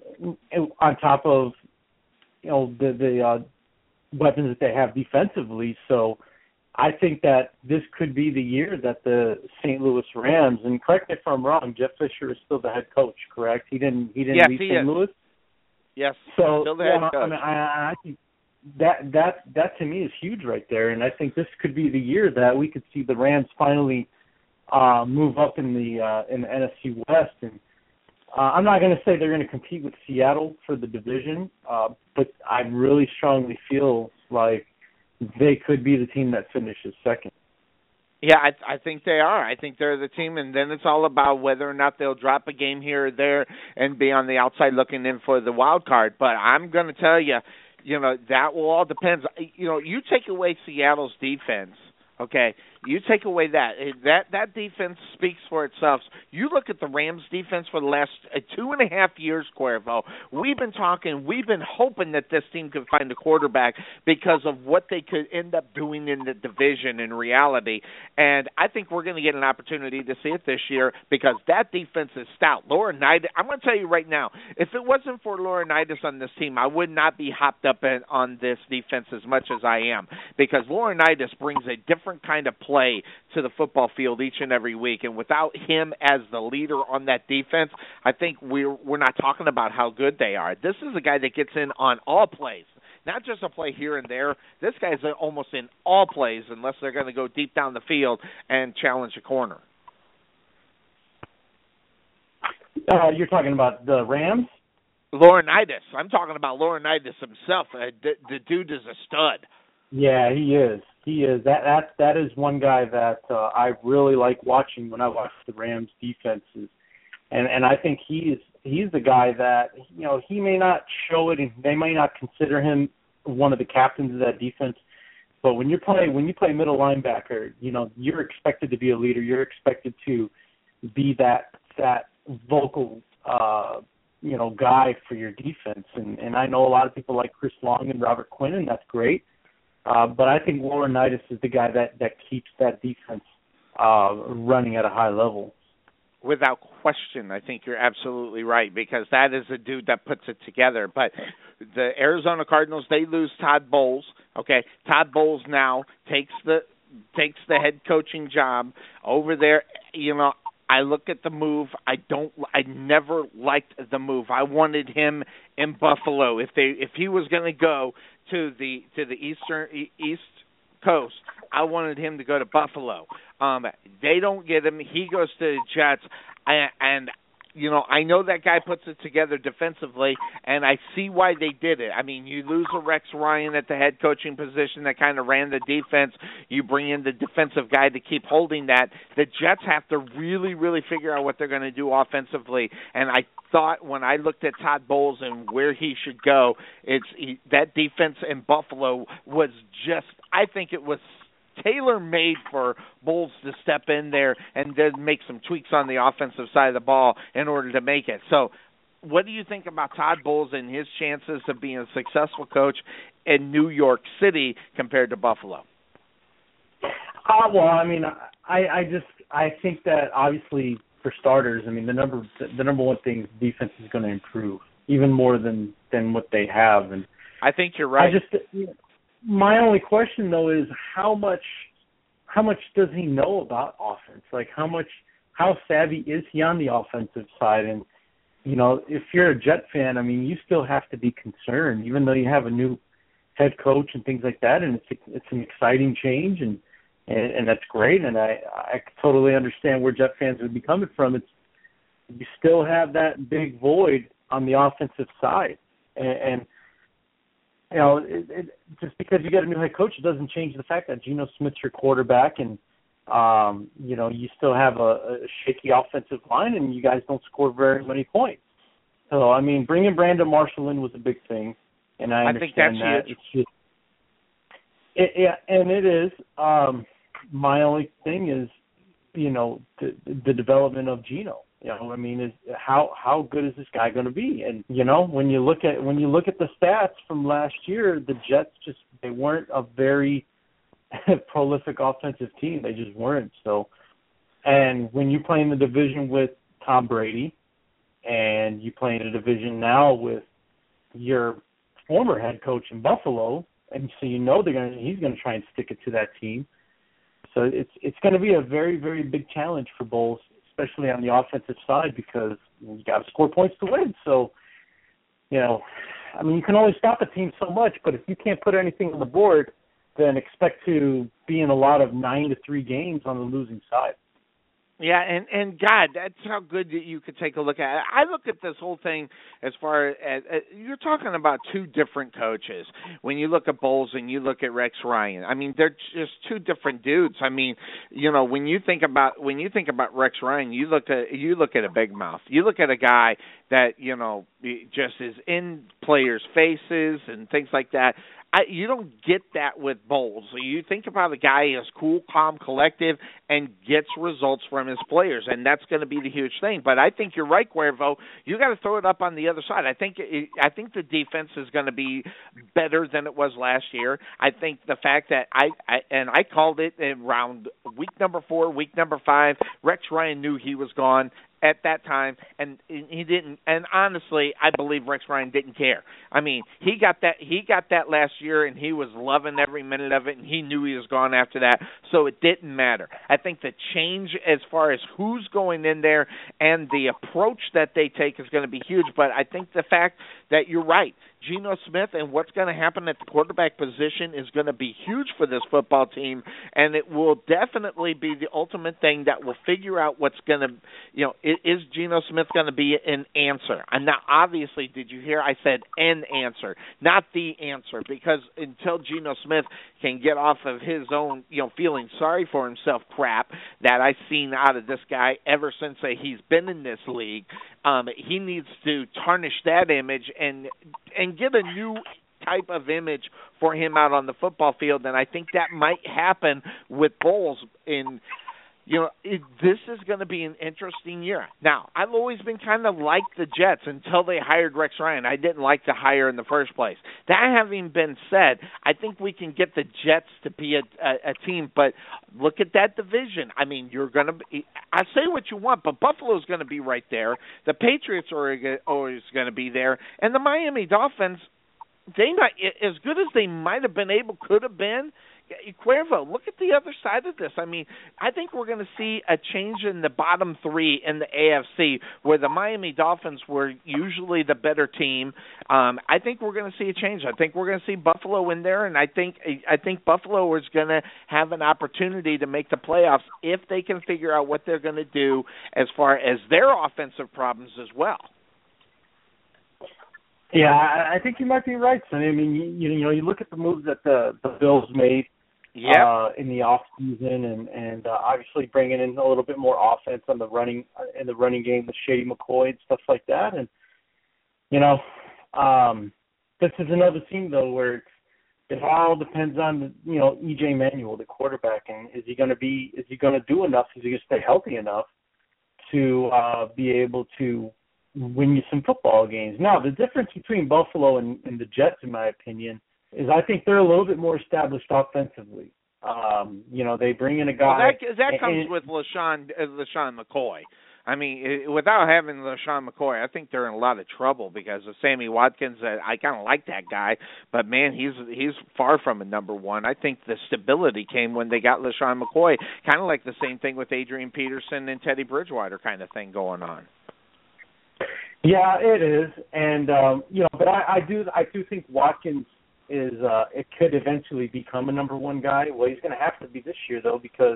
on top of, you know, the, the uh, weapons that they have defensively. So I think that this could be the year that the Saint Louis Rams, and correct me if I'm wrong, Jeff Fisher is still the head coach, correct? He didn't he didn't yes, leave he Saint is. Louis? Yes, so, still the yeah, head coach. I mean, I, I think that that that to me is huge right there, and I think this could be the year that we could see the Rams finally uh, move up in the uh, in the N F C West. And uh, I'm not going to say they're going to compete with Seattle for the division, uh, but I really strongly feel like they could be the team that finishes second. Yeah, I, I think they are. I think they're the team, and then it's all about whether or not they'll drop a game here or there and be on the outside looking in for the wild card. But I'm going to tell you, you know, that will all depend. You know, you take away Seattle's defense, okay? You take away that. That that defense speaks for itself. You look at the Rams' defense for the last uh, two and a half years, Cuervo. We've been talking, we've been hoping that this team could find a quarterback because of what they could end up doing in the division in reality. And I think we're going to get an opportunity to see it this year because that defense is stout. Laurinaitis, I'm going to tell you right now, if it wasn't for Laurinaitis on this team, I would not be hopped up in, on this defense as much as I am because Laurinaitis brings a different kind of play play to the football field each and every week, and without him as the leader on that defense, I think we're we're not talking about how good they are. This is a guy that gets in on all plays, not just a play here and there. This guy's almost in all plays unless they're going to go deep down the field and challenge a corner. Uh, you're talking about the Rams? Laurinaitis. I'm talking about Laurinaitis himself. Uh, the, the dude is a stud. Yeah, he is. He is. That that that is one guy that uh, I really like watching when I watch the Rams defenses, and and I think he's he's the guy that, you know, he may not show it, and they may not consider him one of the captains of that defense, but when you play when you play middle linebacker, you know, you're expected to be a leader. You're expected to be that that vocal uh, you know guy for your defense, and and I know a lot of people like Chris Long and Robert Quinn, and that's great. Uh, but I think Laurinaitis is the guy that, that keeps that defense uh, running at a high level. without question. I think you're absolutely right, because that is a dude that puts it together. But the Arizona Cardinals, they lose Todd Bowles. Okay, Todd Bowles now takes the takes the head coaching job over there. You know, I look at the move. I don't. I never liked the move. I wanted him in Buffalo. If they if he was going to go to the to the eastern east coast, I wanted him to go to Buffalo. Um, they don't get him. He goes to the Jets, and, and you know, I know that guy puts it together defensively, and I see why they did it. I mean, you lose a Rex Ryan at the head coaching position that kind of ran the defense. You bring in the defensive guy to keep holding that. The Jets have to really, really figure out what they're going to do offensively, and I thought when I looked at Todd Bowles and where he should go, it's he, that defense in Buffalo was just, I think it was tailor-made for Bowles to step in there and then make some tweaks on the offensive side of the ball in order to make it. So what do you think about Todd Bowles and his chances of being a successful coach in New York City compared to Buffalo? Uh, well, I mean, I, I just I think that obviously for starters, I mean, the number the number one thing is defense is going to improve even more than, than what they have. And I think you're right. I just you know, my only question, though, is how much how much does he know about offense? Like, how much how savvy is he on the offensive side? And, you know, if you're a Jet fan, I mean, you still have to be concerned, even though you have a new head coach and things like that, and it's it's an exciting change, and and, and that's great, and I, I totally understand where Jet fans would be coming from. It's you still have that big void on the offensive side, and, and you know, it, it, just because you get a new head coach, it doesn't change the fact that Geno Smith's your quarterback, and um, you know, you still have a, a shaky offensive line, and you guys don't score very many points. So, I mean, bringing Brandon Marshall in was a big thing, and I, I understand think that's that. huge. It's just, it, yeah, and it is. Um, my only thing is, you know, the, the development of Geno. You know, I mean, is how how good is this guy going to be? And you know, when you look at when you look at the stats from last year, the Jets just they weren't a very prolific offensive team. They just weren't. So, and when you play in the division with Tom Brady, and you play in a division now with your former head coach in Buffalo, and so you know they're going he's going to try and stick it to that team. So it's it's going to be a very very big challenge for Bowles, especially on the offensive side, because you got to score points to win. So, you know, I mean, you can only stop a team so much, but if you can't put anything on the board, then expect to be in a lot of nine to three games on the losing side. Yeah, and, and God, that's how good that you could take a look at it. I look at this whole thing as far as, as you're talking about two different coaches. When you look at Bowles and you look at Rex Ryan, I mean, they're just two different dudes. I mean, you know, when you think about when you think about Rex Ryan, you look at you look at a big mouth. You look at a guy that, you know, just is in players' faces and things like that. I, you don't get that with Bowles. You think about a guy who's cool, calm, collective, and gets results from his players, and that's going to be the huge thing. But I think you're right, Cuervo. You got to throw it up on the other side. I think it, I think the defense is going to be better than it was last year. I think the fact that I, I and I called it around week number four, week number five. Rex Ryan knew he was gone at that time, and he didn't. And honestly, I believe Rex Ryan didn't care. I mean, he got that. He got that last year, and he was loving every minute of it, and he knew he was gone after that. So it didn't matter. I think the change as far as who's going in there and the approach that they take is going to be huge. But I think the fact that you're right, Geno Smith and what's going to happen at the quarterback position is going to be huge for this football team, and it will definitely be the ultimate thing that will figure out what's going to, you know, is Geno Smith going to be an answer? And now, obviously, did you hear I said an answer, not the answer, because until Geno Smith can get off of his own, you know, feeling sorry for himself crap that I've seen out of this guy ever since uh, he's been in this league, um, he needs to tarnish that image and and get a new type of image for him out on the football field, and I think that might happen with Bowles in – you know, it, this is going to be an interesting year. Now, I've always been kind of like the Jets until they hired Rex Ryan. I didn't like the hire in the first place. That having been said, I think we can get the Jets to be a, a, a team, but look at that division. I mean, you're going to be, I say what you want, but Buffalo's going to be right there. The Patriots are always going to be there. And the Miami Dolphins, they not as good as they might have been able, could have been. Cuervo, look at the other side of this. I mean, I think we're going to see a change in the bottom three in the A F C, where the Miami Dolphins were usually the better team. Um, I think we're going to see a change. I think we're going to see Buffalo in there, and I think I think Buffalo is going to have an opportunity to make the playoffs if they can figure out what they're going to do as far as their offensive problems as well. Yeah, I think you might be right, Sonny. I mean, you, you know, you look at the moves that the, the Bills made yep. uh, in the off season, and and uh, obviously bringing in a little bit more offense on the running in the running game with Shady McCoy and stuff like that. And you know, um, this is another team though where it's, it all depends on the, you know, E J Manuel, the quarterback, and is he going to be is he going to do enough? Is he going to stay healthy enough to uh, be able to win you some football games? Now, the difference between Buffalo and, and the Jets, in my opinion, is I think they're a little bit more established offensively. Um, you know, they bring in a guy. Well, that that comes and, with LaShawn, uh, LaShawn McCoy. I mean, it, without having LaShawn McCoy, I think they're in a lot of trouble because of Sammy Watkins. Uh, I kind of like that guy, but man, he's he's far from a number one. I think the stability came when they got LaShawn McCoy, kind of like the same thing with Adrian Peterson and Teddy Bridgewater kind of thing going on. Yeah, it is, and um, you know, but I, I do, I do think Watkins is. Uh, it could eventually become a number one guy. Well, he's going to have to be this year though, because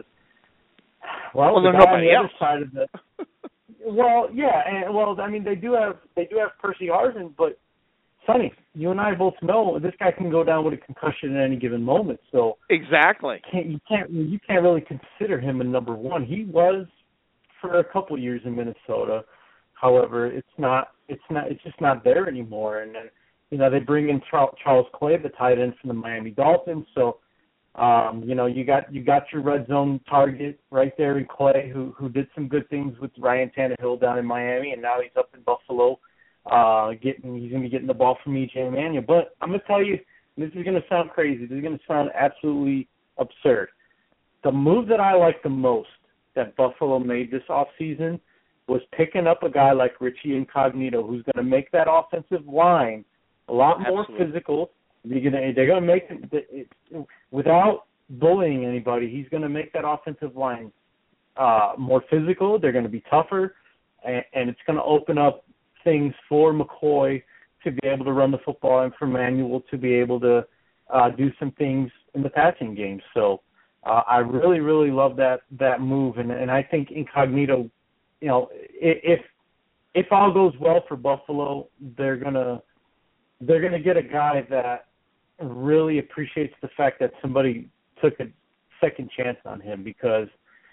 well, well the there's guy on nobody the else. other side of the. Well, yeah, and well, I mean, they do have they do have Percy Harvin, but Sonny, you and I both know this guy can go down with a concussion at any given moment. So exactly, can't, you can't you can't really consider him a number one. He was for a couple years in Minnesota. However, it's not, it's not, it's just not there anymore. And then, you know, they bring in Charles Clay, the tight end from the Miami Dolphins. So, um, you know, you got you got your red zone target right there in Clay, who who did some good things with Ryan Tannehill down in Miami, and now he's up in Buffalo, uh, getting he's gonna be getting the ball from E J Manuel. But I'm gonna tell you, this is gonna sound crazy. This is gonna sound absolutely absurd. The move that I like the most that Buffalo made this offseason was picking up a guy like Richie Incognito, who's going to make that offensive line a lot more Absolutely. physical. They're going to, they're going to make it, it without bullying anybody. He's going to make that offensive line uh, more physical. They're going to be tougher, and, and it's going to open up things for McCoy to be able to run the football and for Manuel to be able to uh, do some things in the passing game. So uh, I really, really love that that move, and, and I think Incognito. You know, if if all goes well for Buffalo, they're gonna they're gonna get a guy that really appreciates the fact that somebody took a second chance on him, because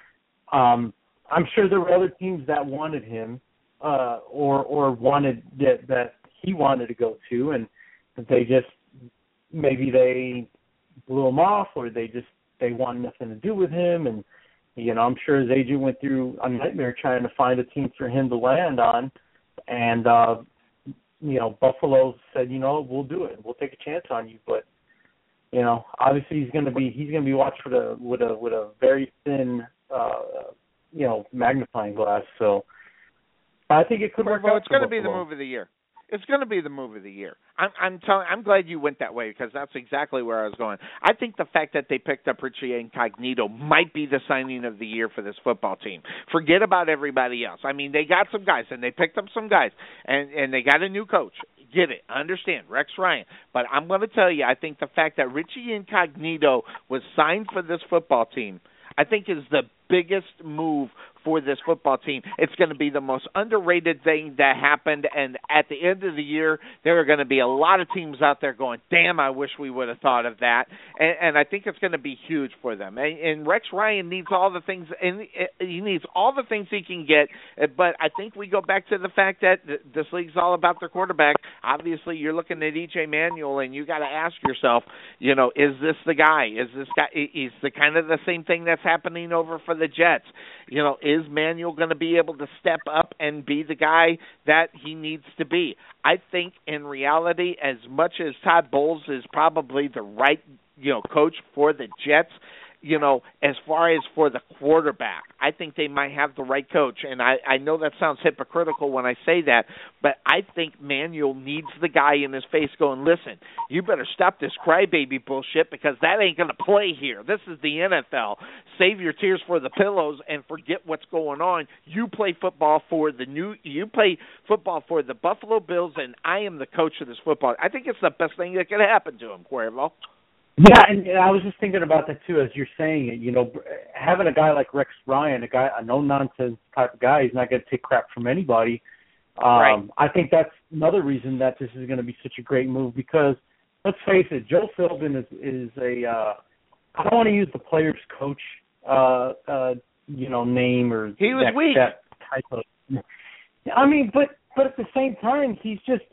um, I'm sure there were other teams that wanted him uh, or or wanted that that he wanted to go to, and they just maybe they blew him off, or they just they wanted nothing to do with him. And you know, I'm sure his agent went through a nightmare trying to find a team for him to land on. And, uh, you know, Buffalo said, you know, we'll do it. We'll take a chance on you. But, you know, obviously he's going to be he's going to be watched with a with a with a very thin, uh, you know, magnifying glass. So I think it could work well, out. It's going to be the Buffalo. move of the year. It's going to be the move of the year. I'm I'm telling. I'm glad you went that way, because that's exactly where I was going. I think the fact that they picked up Richie Incognito might be the signing of the year for this football team. Forget about everybody else. I mean, they got some guys, and they picked up some guys, and and they got a new coach. Get it? I understand, Rex Ryan. But I'm going to tell you, I think the fact that Richie Incognito was signed for this football team, I think is the biggest move for this football team. It's going to be the most underrated thing that happened, and at the end of the year, there are going to be a lot of teams out there going, damn, I wish we would have thought of that, and, and I think it's going to be huge for them. And, and Rex Ryan needs all the things, and he needs all the things he can get, but I think we go back to the fact that this league's all about their quarterback. Obviously, you're looking at E J Manuel, and you got to ask yourself, you know, is this the guy? Is this guy? Is the kind of the same thing that's happening over for the the Jets. You know, is Manuel going to be able to step up and be the guy that he needs to be? I think in reality, as much as Todd Bowles is probably the right, you know, coach for the Jets, you know, as far as for the quarterback, I think they might have the right coach. And I, I know that sounds hypocritical when I say that, but I think Manuel needs the guy in his face going, listen, you better stop this crybaby bullshit because that ain't going to play here. This is the N F L. Save your tears for the pillows and forget what's going on. You play football for the new, you play football for the Buffalo Bills, and I am the coach of this football. I think it's the best thing that could happen to him, Cuervo. Yeah, and, and I was just thinking about that too as you're saying it. You know, having a guy like Rex Ryan, a guy, a no-nonsense type of guy, he's not going to take crap from anybody. Um, right. I think that's another reason that this is going to be such a great move because, let's face it, Joe Philbin is is a. Uh, I don't want to use the player's coach, uh, uh, you know, name or he was that, weak. that type of. I mean, but but at the same time, he's just.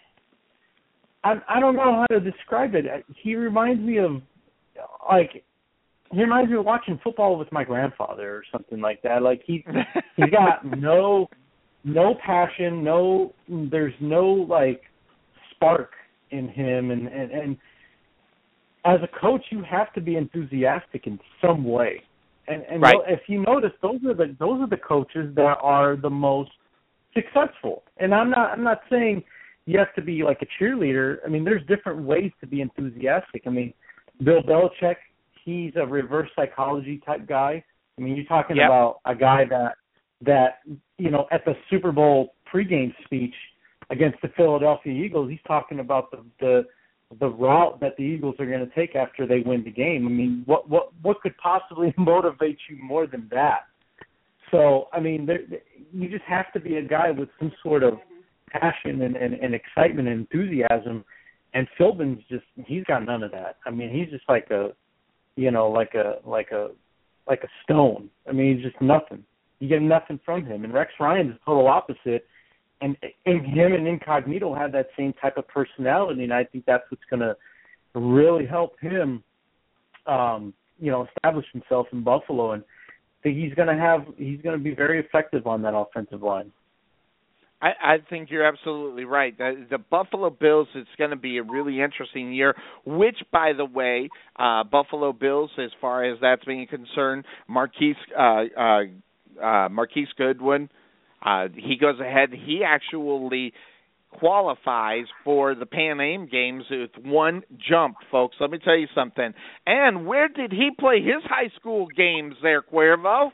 I, I don't know how to describe it. He reminds me of, like, he reminds me of watching football with my grandfather or something like that. Like, he, he's got no, no passion, no, there's no, like, spark in him. And, and, and as a coach, you have to be enthusiastic in some way. And, and right. if you notice, those are the those are the coaches that are the most successful. And I'm not I'm not saying you have to be like a cheerleader. I mean, there's different ways to be enthusiastic. I mean, Bill Belichick, he's a reverse psychology type guy. I mean, you're talking yep. about a guy that, that you know, at the Super Bowl pregame speech against the Philadelphia Eagles, he's talking about the the, the route that the Eagles are going to take after they win the game. I mean, what what what could possibly motivate you more than that? So, I mean, there, you just have to be a guy with some sort of passion and, and, and excitement and enthusiasm, and Philbin's just he's got none of that. I mean, he's just like a you know, like a like a like a stone. I mean, he's just nothing. You get nothing from him. And Rex Ryan's the total opposite. And, and him and Incognito have that same type of personality, and I think that's what's gonna really help him um, you know, establish himself in Buffalo, and I think he's gonna have he's gonna be very effective on that offensive line. I, I think you're absolutely right. The, the Buffalo Bills, it's going to be a really interesting year, which, by the way, uh, Buffalo Bills, as far as that's being concerned, Marquise, uh, uh, uh, Marquise Goodwin, uh, he goes ahead. He actually qualifies for the Pan Am Games with one jump, folks. Let me tell you something. And where did he play his high school games there, Cuervo?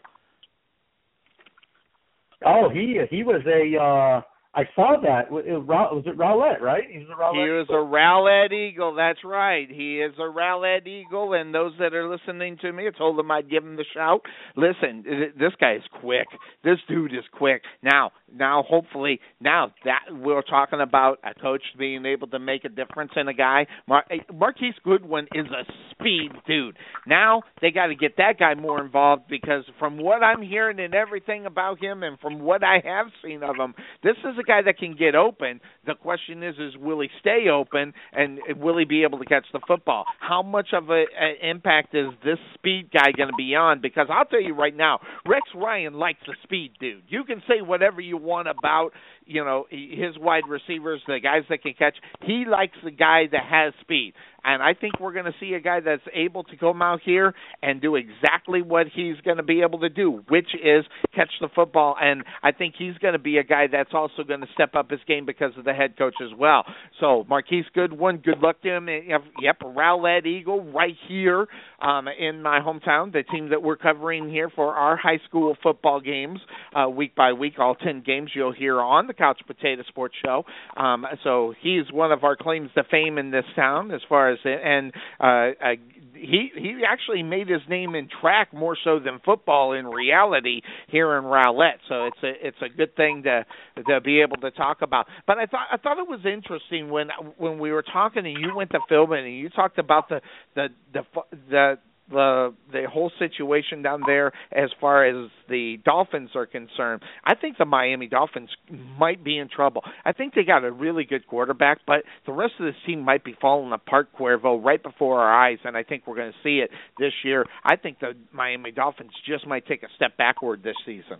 Oh, he he was a. Uh, I saw that. Was it Rowlett, right? He was a Rowlett. He was a Rowlett Eagle. That's right. He is a Rowlett Eagle. And those that are listening to me, I told them I'd give him the shout. Listen, this guy is quick. This dude is quick. Now, now, hopefully, now that we're talking about a coach being able to make a difference in a guy. Mar- Marquise Goodwin is a speed dude. Now they got to get that guy more involved because from what I'm hearing and everything about him, and from what I have seen of him, this is a guy that can get open. The question is, is will he stay open, and will he be able to catch the football? How much of an impact is this speed guy going to be on? Because I'll tell you right now, Rex Ryan likes a speed dude. You can say whatever you want about, you know, his wide receivers, the guys that can catch. He likes the guy that has speed. And I think we're going to see a guy that's able to come out here and do exactly what he's going to be able to do, which is catch the football. And I think he's going to be a guy that's also going to step up his game because of the head coach as well. So Marquise Goodwin, good luck to him. Yep, Rowlett Eagle right here um, in my hometown, the team that we're covering here for our high school football games uh, week by week. All ten games you'll hear on the Couch Potato Sports Show. Um, so he's one of our claims to fame in this town as far as it, and uh, uh, he he actually made his name in track more so than football in reality here in Rowlett. So it's a it's a good thing to to be able to talk about. But I thought I thought it was interesting when when we were talking and you went to Philbin and you talked about the the the the the the whole situation down there as far as the Dolphins are concerned, I think the Miami Dolphins might be in trouble. I think they got a really good quarterback, but the rest of this team might be falling apart, Cuervo, right before our eyes, and I think we're going to see it this year. I think the Miami Dolphins just might take a step backward this season.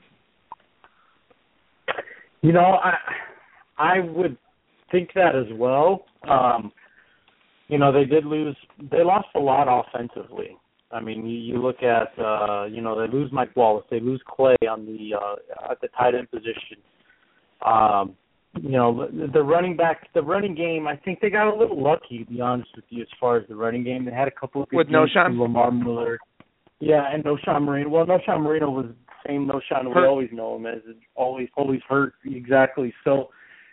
You know, I I would think that as well. Um, you know, they did lose. They lost a lot offensively. I mean, you, you look at, uh, you know, they lose Mike Wallace. They lose Clay on the uh, at the tight end position. Um, you know, the, the running back, the running game, I think they got a little lucky, to be honest with you, as far as the running game. They had a couple of good with games Noshan? from Lamar Miller. Yeah, and Noshan Marino. Well, Noshan Marino was the same Noshan we always know him as, always always hurt. Exactly. So,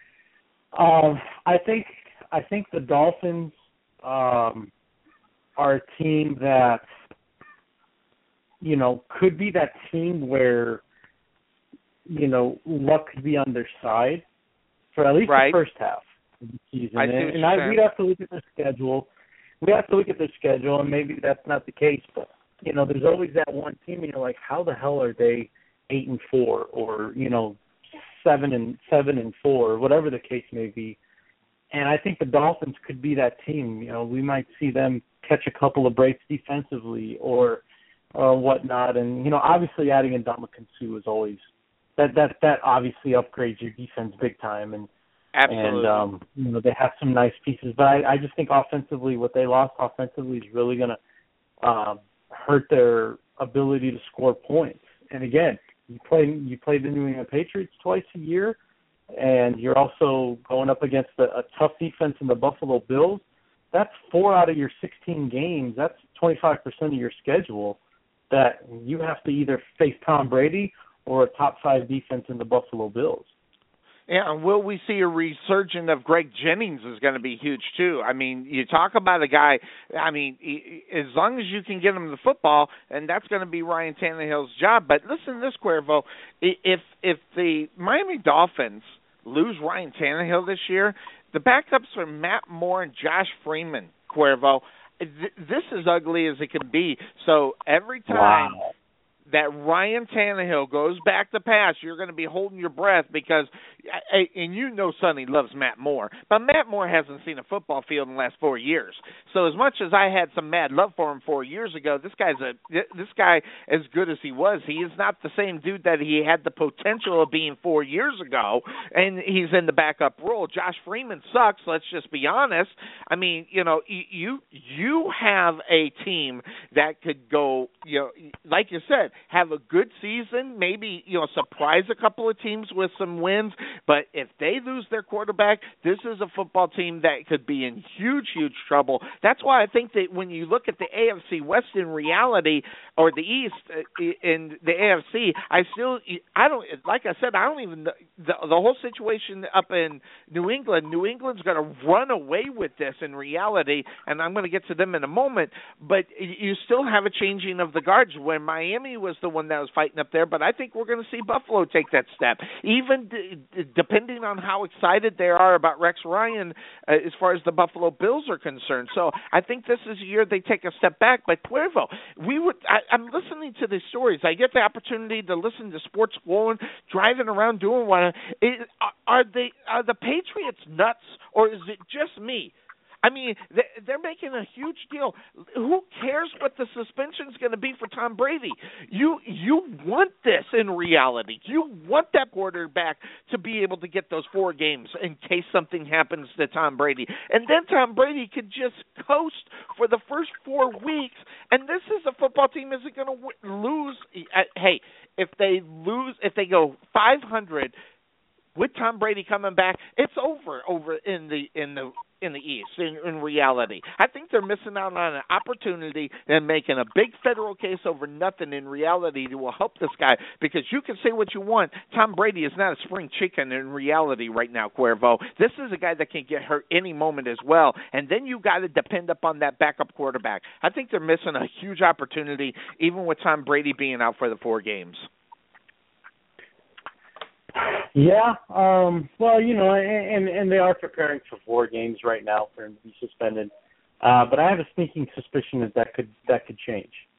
um, I think I think the Dolphins um, are a team that, you know, could be that team where, you know, luck could be on their side for at least right. the first half of the season. I and see and I, we'd have to look at their schedule. We have to look at their schedule, and maybe that's not the case. But, you know, there's always that one team, and you're like, how the hell are they eight and four or, you know, seven and seven and four, or whatever the case may be. And I think the Dolphins could be that team. You know, we might see them catch a couple of breaks defensively or or whatnot. And, you know, obviously adding in Ndamukong Suh is always that that that obviously upgrades your defense big time. And Absolutely. and um, you know, they have some nice pieces, but I, I just think offensively, what they lost offensively is really going to um, hurt their ability to score points. And again, you play you play the New England Patriots twice a year, and you're also going up against a, a tough defense in the Buffalo Bills. That's four out of your sixteen games. That's twenty-five percent of your schedule that you have to either face Tom Brady or a top five defense in the Buffalo Bills. Yeah, and will we see a resurgence of Greg Jennings is going to be huge, too. I mean, you talk about a guy, I mean, he, as long as you can get him the football, and that's going to be Ryan Tannehill's job. But listen to this, Cuervo. If, if the Miami Dolphins lose Ryan Tannehill this year, the backups are Matt Moore and Josh Freeman, Cuervo. This is ugly as it can be. So every time wow. that Ryan Tannehill goes back to pass, you're going to be holding your breath because, and you know Sonny loves Matt Moore, but Matt Moore hasn't seen a football field in the last four years. So as much as I had some mad love for him four years ago, this guy's a this guy, as good as he was, he is not the same dude that he had the potential of being four years ago, and he's in the backup role. Josh Freeman sucks, let's just be honest. I mean, you know, you you have a team that could go, you know, like you said, have a good season, maybe, you know, surprise a couple of teams with some wins, but if they lose their quarterback, this is a football team that could be in huge, huge trouble. That's why I think that when you look at the A F C West in reality, or the East in the A F C, I still, I don't, like I said, I don't even, the, the whole situation up in New England, New England's going to run away with this in reality, and I'm going to get to them in a moment, but you still have a changing of the guards when Miami was the one that was fighting up there, but I think we're going to see Buffalo take that step. Even d- depending on how excited they are about Rex Ryan uh, as far as the Buffalo Bills are concerned. So I think this is a year they take a step back. But Cuervo, we would, I, I'm listening to these stories. I get the opportunity to listen to sports flowing, driving around doing what. It, are they are the Patriots nuts, or is it just me? I mean, they're making a huge deal. Who cares what the suspension's going to be for Tom Brady? You you want this in reality. You want that quarterback to be able to get those four games in case something happens to Tom Brady. And then Tom Brady could just coast for the first four weeks. And this is a football team isn't going to lose. Hey, if they lose, if they go five hundred with Tom Brady coming back, it's over over in the in the in the East, in, in reality. I think they're missing out on an opportunity and making a big federal case over nothing in reality that will help this guy, because you can say what you want. Tom Brady is not a spring chicken in reality right now, Cuervo. This is a guy that can get hurt any moment as well, and then you got to depend upon that backup quarterback. I think they're missing a huge opportunity, even with Tom Brady being out for the four games. Yeah, um, well, you know, and and they are preparing for four games right now for him to be suspended. Uh, but I have a sneaking suspicion that that could that could change.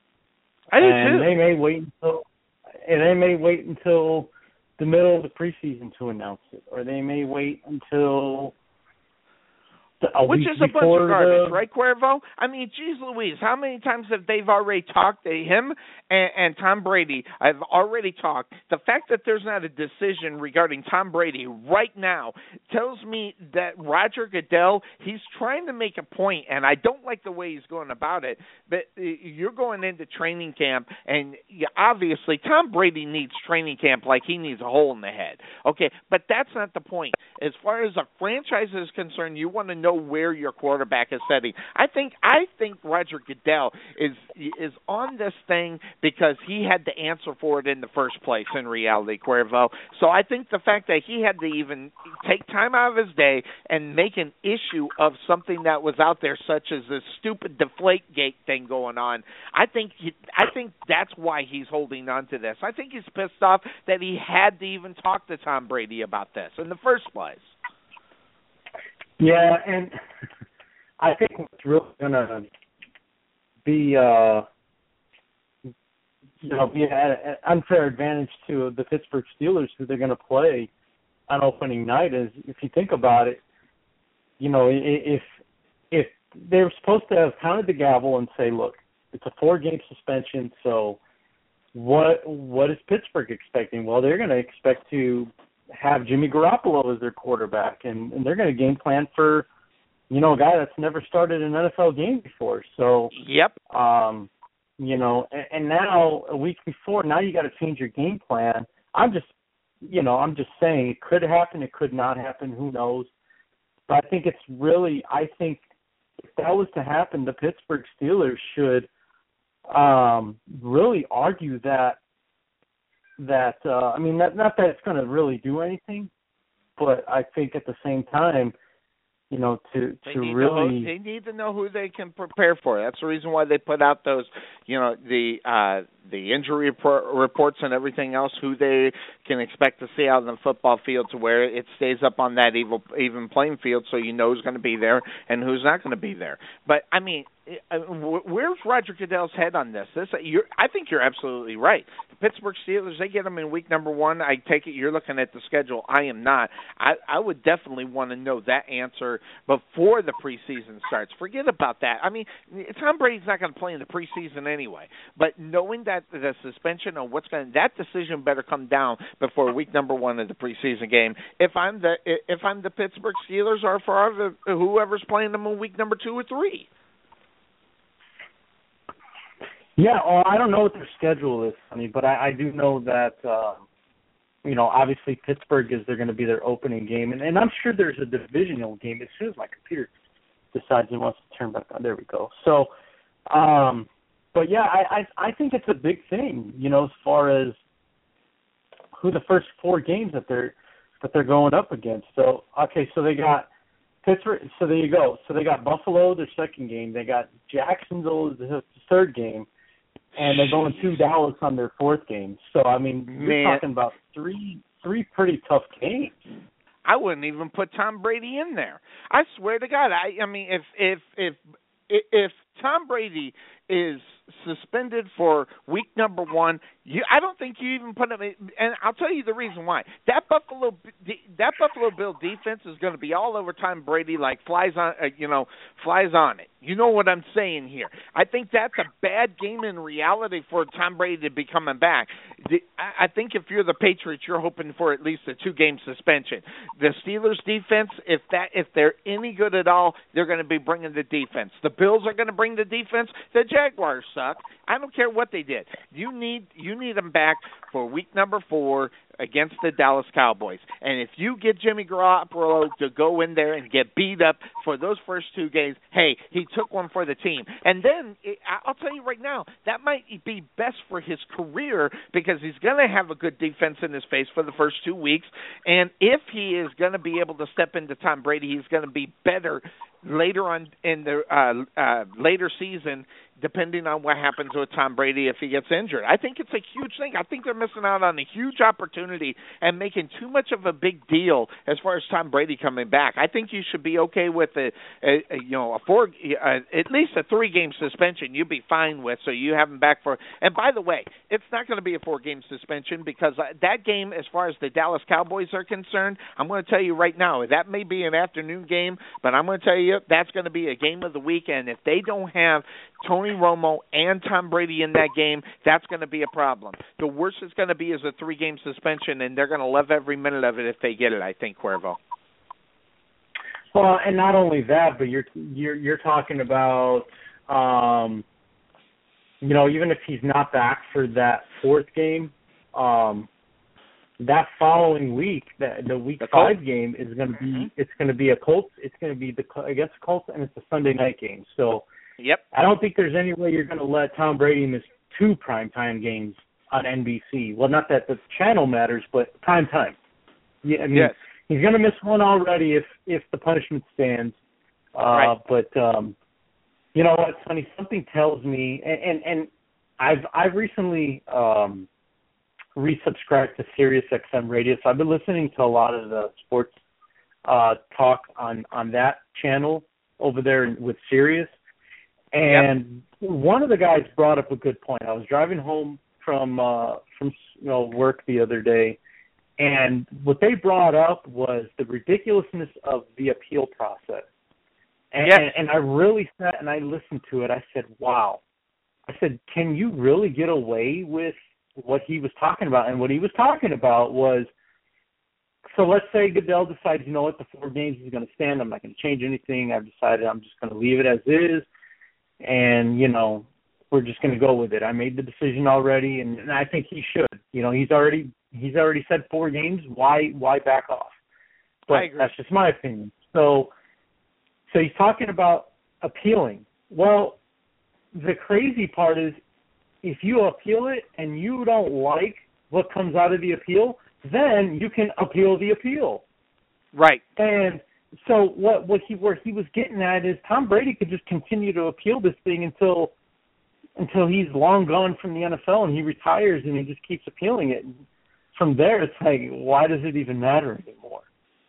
I do and too. they may wait until and they may wait until the middle of the preseason to announce it, or they may wait until a Which week is a bunch before of garbage, the, right, Cuervo? I mean, geez Louise, how many times have they already talked to him and, and Tom Brady? I've already talked. The fact that there's not a decision regarding Tom Brady right now tells me that Roger Goodell, he's trying to make a point, and I don't like the way he's going about it, but you're going into training camp, and obviously Tom Brady needs training camp like he needs a hole in the head. Okay, but that's not the point. As far as a franchise is concerned, you want to know where your quarterback is setting. I think I think Roger Goodell is is on this thing because he had the answer for it in the first place in reality, Cuervo. So I think the fact that he had to even take time out of his day and make an issue of something that was out there, such as this stupid Deflategate thing going on, I think he, I think that's why he's holding on to this. I think he's pissed off that he had to even talk to Tom Brady about this in the first place. Yeah, and I think what's really going to be, uh, you know, be an unfair advantage to the Pittsburgh Steelers, who they're going to play on opening night, is if you think about it, you know, if if they were supposed to have pounded the gavel and say, look, it's a four-game suspension, so what what is Pittsburgh expecting? Well, they're going to expect to have Jimmy Garoppolo as their quarterback, and, and they're going to game plan for, you know, a guy that's never started an N F L game before. So, yep. Um, you know, and, and now a week before, now you got to change your game plan. I'm just, you know, I'm just saying it could happen, it could not happen, who knows. But I think it's really, I think if that was to happen, the Pittsburgh Steelers should um, really argue that that uh, I mean, not, not that it's going to really do anything, but I think at the same time, you know, to they to need really to, they need to know who they can prepare for. That's the reason why they put out those, you know, the uh, the injury report, reports and everything else, who they can expect to see out on the football field, to where it stays up on that evil, even playing field, so you know who's going to be there and who's not going to be there. But I mean, where's Roger Goodell's head on this? This, you're, I think you're absolutely right. The Pittsburgh Steelers, they get them in week number one. I take it you're looking at the schedule. I am not. I, I would definitely want to know that answer before the preseason starts. Forget about that. I mean, Tom Brady's not going to play in the preseason anyway. But knowing that the suspension or what's going, that decision better come down before week number one of the preseason game. If I'm the if I'm the Pittsburgh Steelers, or for whoever's playing them in week number two or three. Yeah, well, I don't know what their schedule is, Sonny, but I, I do know that, uh, you know, obviously Pittsburgh is they're going to be their opening game, and, and I'm sure there's a divisional game as soon as my computer decides it wants to turn back on. There we go. So, um, but yeah, I, I I think it's a big thing, you know, as far as who the first four games that they're that they're going up against. So, okay, so they got Pittsburgh. So there you go. So they got Buffalo, their second game. They got Jacksonville, the third game. And they're going to Dallas on their fourth game. So, I mean, you're Man. talking about three three pretty tough games. I wouldn't even put Tom Brady in there. I swear to God. I, I mean, if if if if Tom Brady is suspended for week number one, you, I don't think you even put him in, and I'll tell you the reason why. That Buffalo that Buffalo Bill defense is going to be all over Tom Brady like flies on, uh, you know, flies on it. You know what I'm saying here. I think that's a bad game in reality for Tom Brady to be coming back. The, I, I think if you're the Patriots, you're hoping for at least a two-game suspension. The Steelers defense, if that if they're any good at all, they're going to be bringing the defense. The Bills are going to bring the defense. The Jaguars suck. I don't care what they did. You need you need them back for week number four against the Dallas Cowboys. And if you get Jimmy Garoppolo to go in there and get beat up for those first two games, hey, he took one for the team. And then, it, I'll tell you right now, that might be best for his career because he's going to have a good defense in his face for the first two weeks. And if he is going to be able to step into Tom Brady, he's going to be better later on in the uh, uh, later season, depending on what happens with Tom Brady if he gets injured. I think it's a huge thing. I think they're missing out on a huge opportunity and making too much of a big deal as far as Tom Brady coming back. I think you should be okay with a, a, a you know a four uh, at least a three game suspension. You'd be fine with, so you have him back for. And by the way, it's not going to be a four game suspension because that game, as far as the Dallas Cowboys are concerned, I'm going to tell you right now that may be an afternoon game, but I'm going to tell you that's going to be a game of the week. And if they don't have Tony Romo and Tom Brady in that game, that's going to be a problem. The worst it's going to be is a three-game suspension, and they're going to love every minute of it if they get it, I think, Cuervo. Well, and not only that, but you're you're you're talking about, um, you know, even if he's not back for that fourth game, um, that following week, that the week the five Colts? game is going to be Mm-hmm. it's going to be a Colts. It's going to be the against Colts, and it's a Sunday night game. So. Yep. I don't think there's any way you're going to let Tom Brady miss two primetime games on N B C. Well, not that the channel matters, but primetime. Yeah, I mean, yes. He's going to miss one already if if the punishment stands. Uh, right. But um, you know what, Sonny? Something tells me, and and, and I've I've recently um, resubscribed to Sirius X M Radio, so I've been listening to a lot of the sports uh, talk on on that channel over there with Sirius. And yep. One of the guys brought up a good point. I was driving home from uh, from you know work the other day, and what they brought up was the ridiculousness of the appeal process. And, yes. and, and I really sat and I listened to it. I said, "Wow!" I said, "Can you really get away with what he was talking about?" And what he was talking about was, so let's say Goodell decides, you know what, the four games is going to stand. I'm not going to change anything. I've decided I'm just going to leave it as is. And, you know, we're just going to go with it. I made the decision already, and, and I think he should. You know, he's already he's already said four games. Why why back off? But I agree. That's just my opinion. So, so he's talking about appealing. Well, the crazy part is if you appeal it and you don't like what comes out of the appeal, then you can appeal the appeal. Right. And so what what he where he was getting at is Tom Brady could just continue to appeal this thing until until he's long gone from the N F L and he retires and he just keeps appealing it. And from there, it's like, why does it even matter anymore?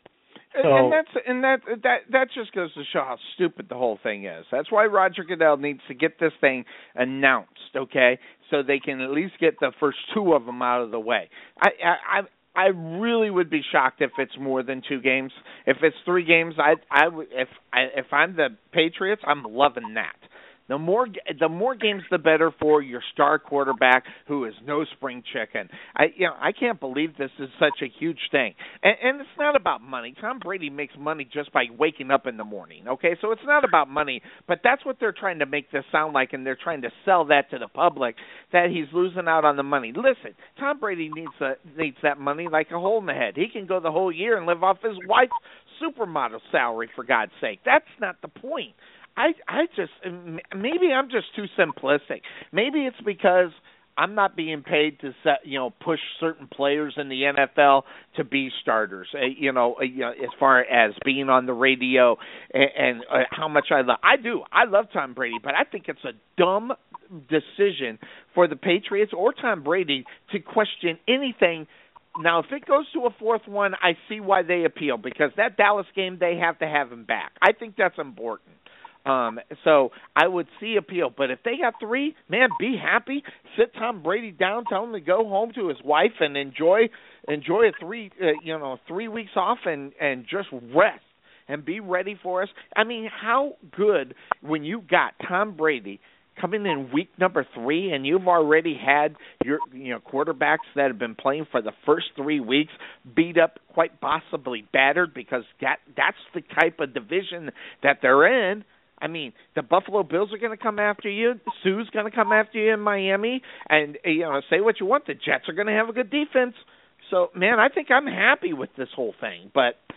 So, and that's and that that that just goes to show how stupid the whole thing is. That's why Roger Goodell needs to get this thing announced, okay, so they can at least get the first two of them out of the way. I I. I I really would be shocked if it's more than two games. If it's three games, I, I, if I, if I'm the Patriots, I'm loving that. The more the more games, the better for your star quarterback who is no spring chicken. I you know I can't believe this is such a huge thing, and, and it's not about money. Tom Brady makes money just by waking up in the morning. Okay, so it's not about money, but that's what they're trying to make this sound like, and they're trying to sell that to the public that he's losing out on the money. Listen, Tom Brady needs a, needs that money like a hole in the head. He can go the whole year and live off his wife's supermodel salary, for God's sake. That's not the point. I I just maybe I'm just too simplistic. Maybe it's because I'm not being paid to set, you know push certain players in the N F L to be starters. Uh, you know, uh, you know, as far as being on the radio and, and uh, how much I love. I do. I love Tom Brady, but I think it's a dumb decision for the Patriots or Tom Brady to question anything. Now, if it goes to a fourth one, I see why they appeal, because that Dallas game, they have to have him back. I think that's important. Um, so I would see appeal. But if they got three, man, be happy. Sit Tom Brady down, tell him to go home to his wife and enjoy enjoy a three uh, you know three weeks off and, and just rest and be ready for us. I mean, how good when you got Tom Brady coming in week number three, and you've already had your you know quarterbacks that have been playing for the first three weeks beat up, quite possibly battered, because that that's the type of division that they're in. I mean, the Buffalo Bills are going to come after you. Sue's going to come after you in Miami, and you know, say what you want, the Jets are going to have a good defense. So, man, I think I'm happy with this whole thing. But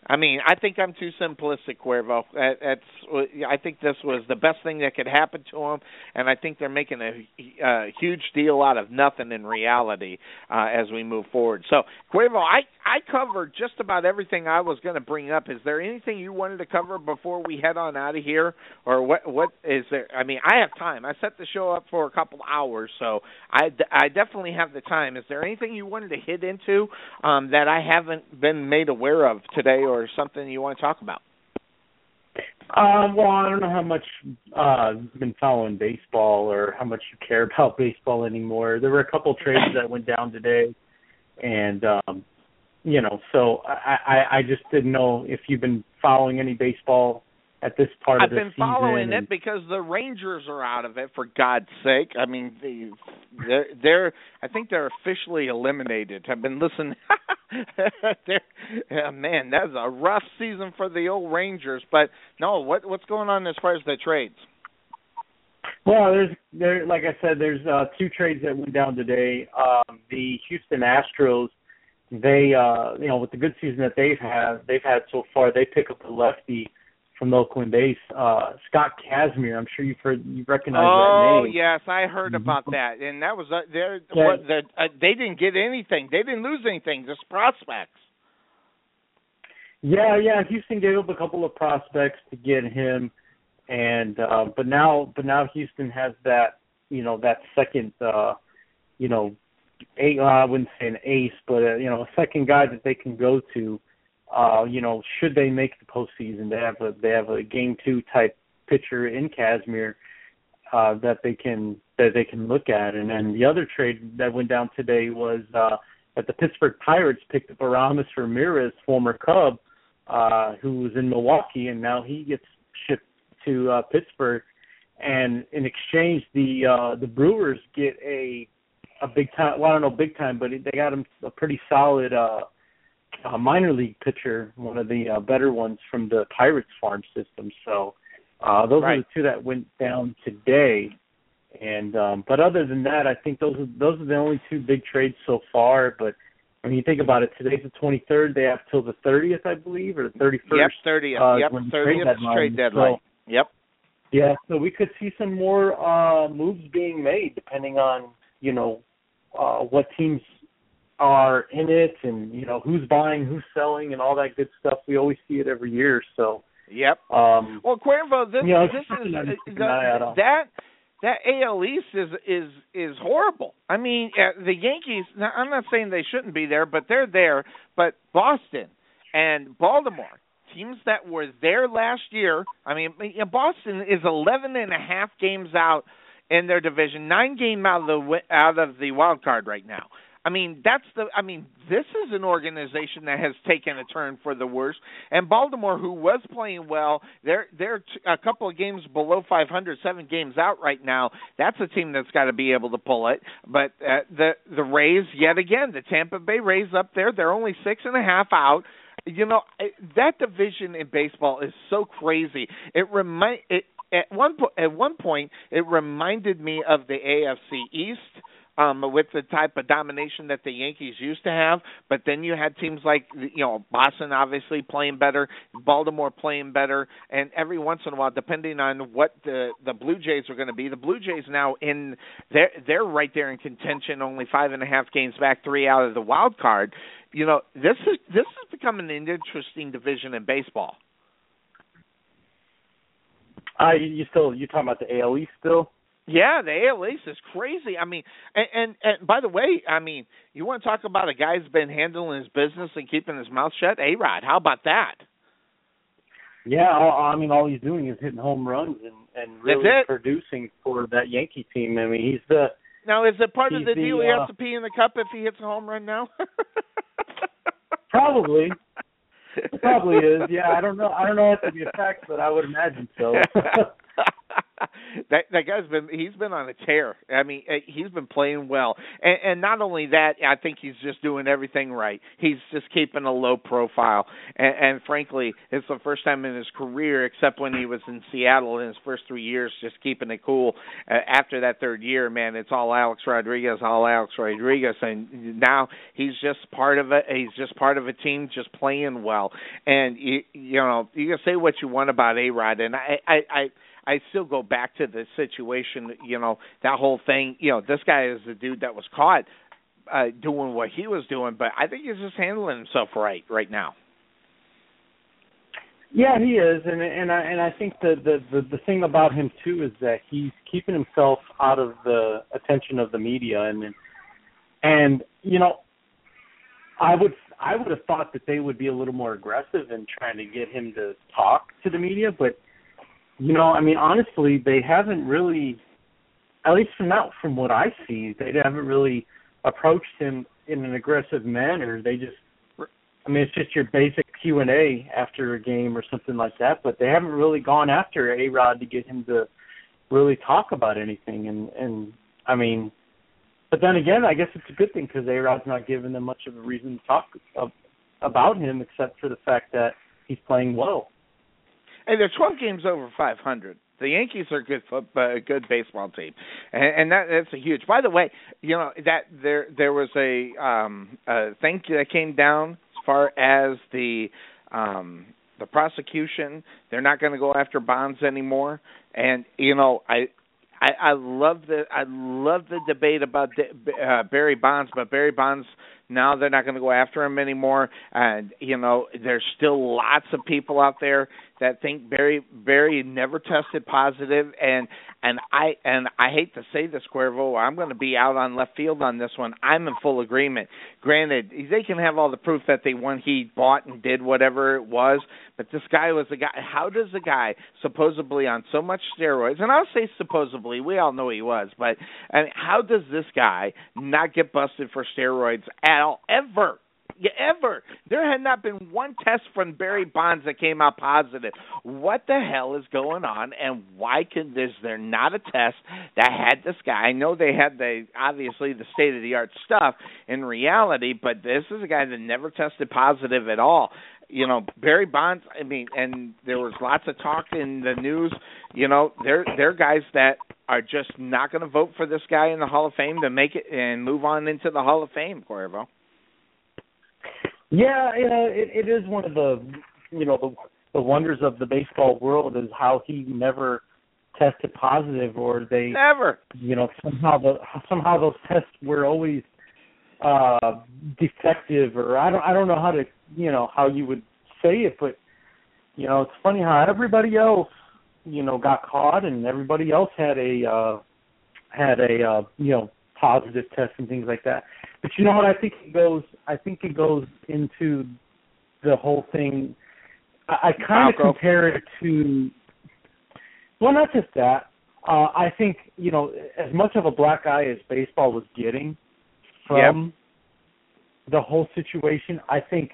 I mean, I think I'm too simplistic, Cuervo. That- That's, I think this was the best thing that could happen to him, and I think they're making a, a huge deal out of nothing in reality uh, as we move forward. So, Cuervo, I, I covered just about everything I was going to bring up. Is there anything you wanted to cover before we head on out of here, or what? What is there? I mean, I have time. I set the show up for a couple hours, so I, I definitely have the time. Is there anything you wanted to hit into um, that I haven't been made aware of today, or something you want to talk about? Um, well, I don't know how much uh, you've been following baseball or how much you care about baseball anymore. There were a couple trades that went down today, and um, you know, so I, I, I just didn't know if you've been following any baseball at this part I've of the been season. following and, it because the Rangers are out of it, for God's sake. I mean, they, they're, they're I think they're officially eliminated. I've been listening. Yeah, man, that's a rough season for the old Rangers. But no, what what's going on as far as the trades? Well, there's there like I said, there's uh, two trades that went down today. Um, the Houston Astros, they uh, you know, with the good season that they've had, they've had so far, they pick up a lefty from the Oakland base, uh, Scott Kazmir. I'm sure you've heard, you recognize oh, that name. Oh yes, I heard about that, and that was uh, they're, Yeah. what the, uh, they didn't get anything. They didn't lose anything. Just prospects. Yeah, yeah. Houston gave up a couple of prospects to get him, and uh, but now, but now Houston has that, you know, that second, uh, you know, a, uh, I wouldn't say an ace, but uh, you know, a second guy that they can go to. Uh, you know, should they make the postseason, they have a they have a game two type pitcher in Kazmir uh, that they can that they can look at. And then the other trade that went down today was uh, that the Pittsburgh Pirates picked up Aramis Ramirez, former Cub, uh, who was in Milwaukee, and now he gets shipped to uh, Pittsburgh. And in exchange, the uh, the Brewers get a a big time. Well, I don't know big time, but they got him a pretty solid. Uh, A minor league pitcher, one of the uh, better ones from the Pirates farm system. So uh, those right. are the two that went down today. And um, but other than that, I think those are those are the only two big trades so far. But when you think about it, today's the twenty-third. They have till the thirtieth, I believe, or the thirty-first. Yep, thirtieth. Uh, yep, thirtieth is trade deadline. So, yep. Yeah, so we could see some more uh, moves being made, depending on you know uh, what teams are in it, and you know who's buying, who's selling, and all that good stuff. We always see it every year. So yep. Um, well, Cuervo, this, you know, this is the, the, that that A L East is is is horrible. I mean, uh, the Yankees. Now, I'm not saying they shouldn't be there, but they're there. But Boston and Baltimore, teams that were there last year. I mean, Boston is eleven and a half games out in their division, nine game out of the out of the wild card right now. I mean, that's the. I mean, this is an organization that has taken a turn for the worse. And Baltimore, who was playing well, they're they're a couple of games below five hundred, seven games out right now. That's a team that's got to be able to pull it. But uh, the the Rays, yet again, the Tampa Bay Rays up there, they're only six and a half out. You know, that division in baseball is so crazy. It remind it at one po- at one point it reminded me of the A F C East. Um, with the type of domination that the Yankees used to have, but then you had teams like, you know, Boston obviously playing better, Baltimore playing better, and every once in a while, depending on what the, the Blue Jays are going to be, the Blue Jays now in they're they're right there in contention, only five and a half games back, three out of the wild card. You know, this is this is becoming an interesting division in baseball. Uh, you, you still you talking about the A L East still? Yeah, the A L East is crazy. I mean, and, and and by the way, I mean, you want to talk about a guy who's been handling his business and keeping his mouth shut? A-Rod, how about that? Yeah, I mean, all he's doing is hitting home runs and, and really producing for that Yankee team. I mean, he's the now is it part of the, the deal uh, he has to pee in the cup if he hits a home run now? Probably. It probably is. Yeah, I don't know. I don't know if it'd be a fact, but I would imagine so. that that guy's been he's been on a tear. I mean, he's been playing well, and, and not only that, I think he's just doing everything right. He's just keeping a low profile, and, and frankly, it's the first time in his career, except when he was in Seattle in his first three years, just keeping it cool. Uh, after that third year, man, it's all Alex Rodriguez, all Alex Rodriguez, and now he's just part of it. He's just part of a team, just playing well. And you, you know, you can say what you want about A-Rod, and I, I, I I still go back to the situation, you know, that whole thing. You know, this guy is the dude that was caught uh, doing what he was doing, but I think he's just handling himself right right now. Yeah, he is, and and I and I think the, the the the thing about him too is that he's keeping himself out of the attention of the media, and and you know, I would I would have thought that they would be a little more aggressive in trying to get him to talk to the media, but you know, I mean, honestly, they haven't really, at least from now, from what I see, they haven't really approached him in an aggressive manner. They just, I mean, it's just your basic Q and A after a game or something like that, but they haven't really gone after A-Rod to get him to really talk about anything. And, and I mean, but then again, I guess it's a good thing because A-Rod's not giving them much of a reason to talk of, about him except for the fact that he's playing well. And they're twelve games over five hundred. The Yankees are a good football, a good baseball team, and, and that that's a huge. By the way, you know that there there was a um, a thing that came down as far as the um, the prosecution. They're not going to go after Bonds anymore, and you know I. I, I love the I love the debate about uh, Barry Bonds, but Barry Bonds now they're not going to go after him anymore. And you know, there's still lots of people out there that think Barry Barry never tested positive, and and I and I hate to say this, Cuervo, I'm going to be out on left field on this one. I'm in full agreement. Granted, they can have all the proof that they won, he bought and did whatever it was, but this guy was a guy. How does a guy supposedly on so much steroids, and I'll say supposedly, we all know he was, but I mean, how does this guy not get busted for steroids at all, ever? Yeah, ever. There had not been one test from Barry Bonds that came out positive. What the hell is going on, and why can is there not a test that had this guy? I know they had the obviously the state-of-the-art stuff in reality, but this is a guy that never tested positive at all. You know, Barry Bonds, I mean, and there was lots of talk in the news, you know, they're, they're guys that are just not going to vote for this guy in the Hall of Fame to make it and move on into the Hall of Fame, Cuervo. Yeah, you know, it, it is one of the, you know, the, the wonders of the baseball world is how he never tested positive, or they never, you know, somehow the somehow those tests were always uh, defective, or I don't I don't know how to, you know, how you would say it, but you know, it's funny how everybody else, you know, got caught, and everybody else had a uh, had a uh, you know, positive test and things like that. But you know what? I think it goes. I think it goes into the whole thing. I, I kind of compare it to. Well, not just that. Uh, I think, you know, as much of a black eye as baseball was getting from yep. the whole situation, I think.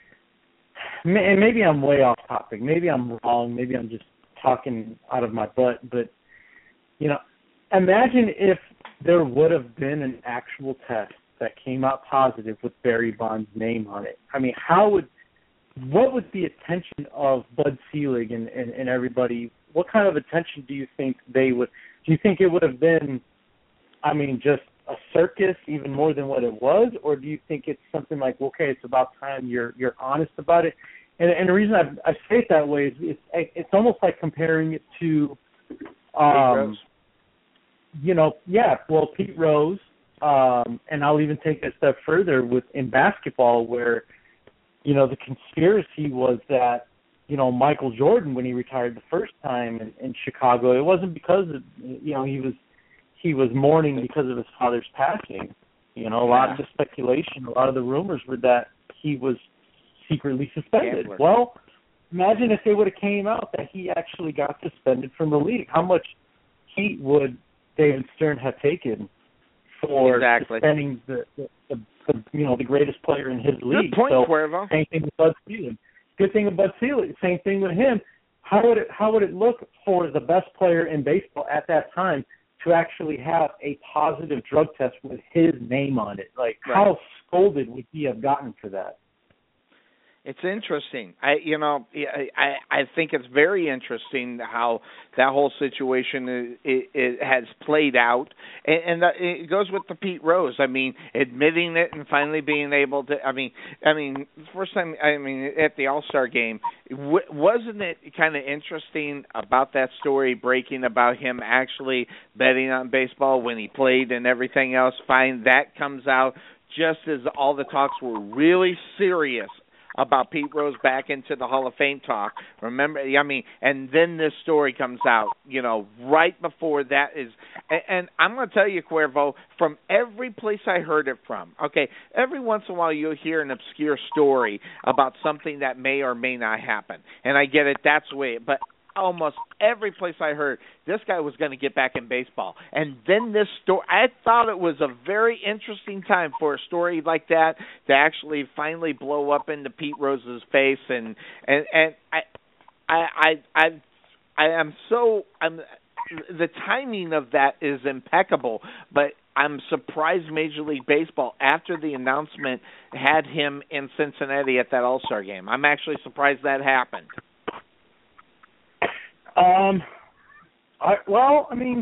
And maybe I'm way off topic. Maybe I'm wrong. Maybe I'm just talking out of my butt. But you know, imagine if there would have been an actual test that came out positive with Barry Bonds' name on it. I mean, how would, what would the attention of Bud Selig and, and, and everybody, what kind of attention do you think they would, do you think it would have been, I mean, just a circus even more than what it was, or do you think it's something like, okay, it's about time you're you're honest about it? And, and the reason I, I say it that way is it's, it's almost like comparing it to, um, you know, yeah, well, Pete Rose, um, and I'll even take it a step further with in basketball where, you know, the conspiracy was that, you know, Michael Jordan, when he retired the first time in, in Chicago, it wasn't because of, you know, he was he was mourning because of his father's passing. You know, a lot of the speculation, a lot of the rumors were that he was secretly suspended. Gambler. Well, imagine if they would have came out that he actually got suspended from the league. How much heat would David Stern have taken for exactly. suspending the, the, the, the you know the greatest player in his league? Good point, so, Cuervo. same thing with Bud Selig. Good thing with Bud Selig. Same thing with him. how would it how would it look for the best player in baseball at that time to actually have a positive drug test with his name on it? Like, right. How scolded would he have gotten for that? It's interesting. I, you know, I, I think it's very interesting how that whole situation it, it has played out, and, and it goes with the Pete Rose. I mean, admitting it and finally being able to. I mean, I mean, first time. I mean, at the All-Star game, wasn't it kind of interesting about that story breaking about him actually betting on baseball when he played and everything else? Fine, that comes out just as all the talks were really serious about Pete Rose back into the Hall of Fame talk. Remember, I mean, and then this story comes out, you know, right before that is, and, and I'm going to tell you, Cuervo, from every place I heard it from, okay, every once in a while you'll hear an obscure story about something that may or may not happen, and I get it, that's the way, but almost every place I heard, this guy was going to get back in baseball. And then this story, I thought it was a very interesting time for a story like that to actually finally blow up into Pete Rose's face. And and, and I, I I I I am so I'm the timing of that is impeccable, but I'm surprised Major League Baseball, after the announcement, had him in Cincinnati at that All-Star game. I'm actually surprised that happened. Um, I, well, I mean,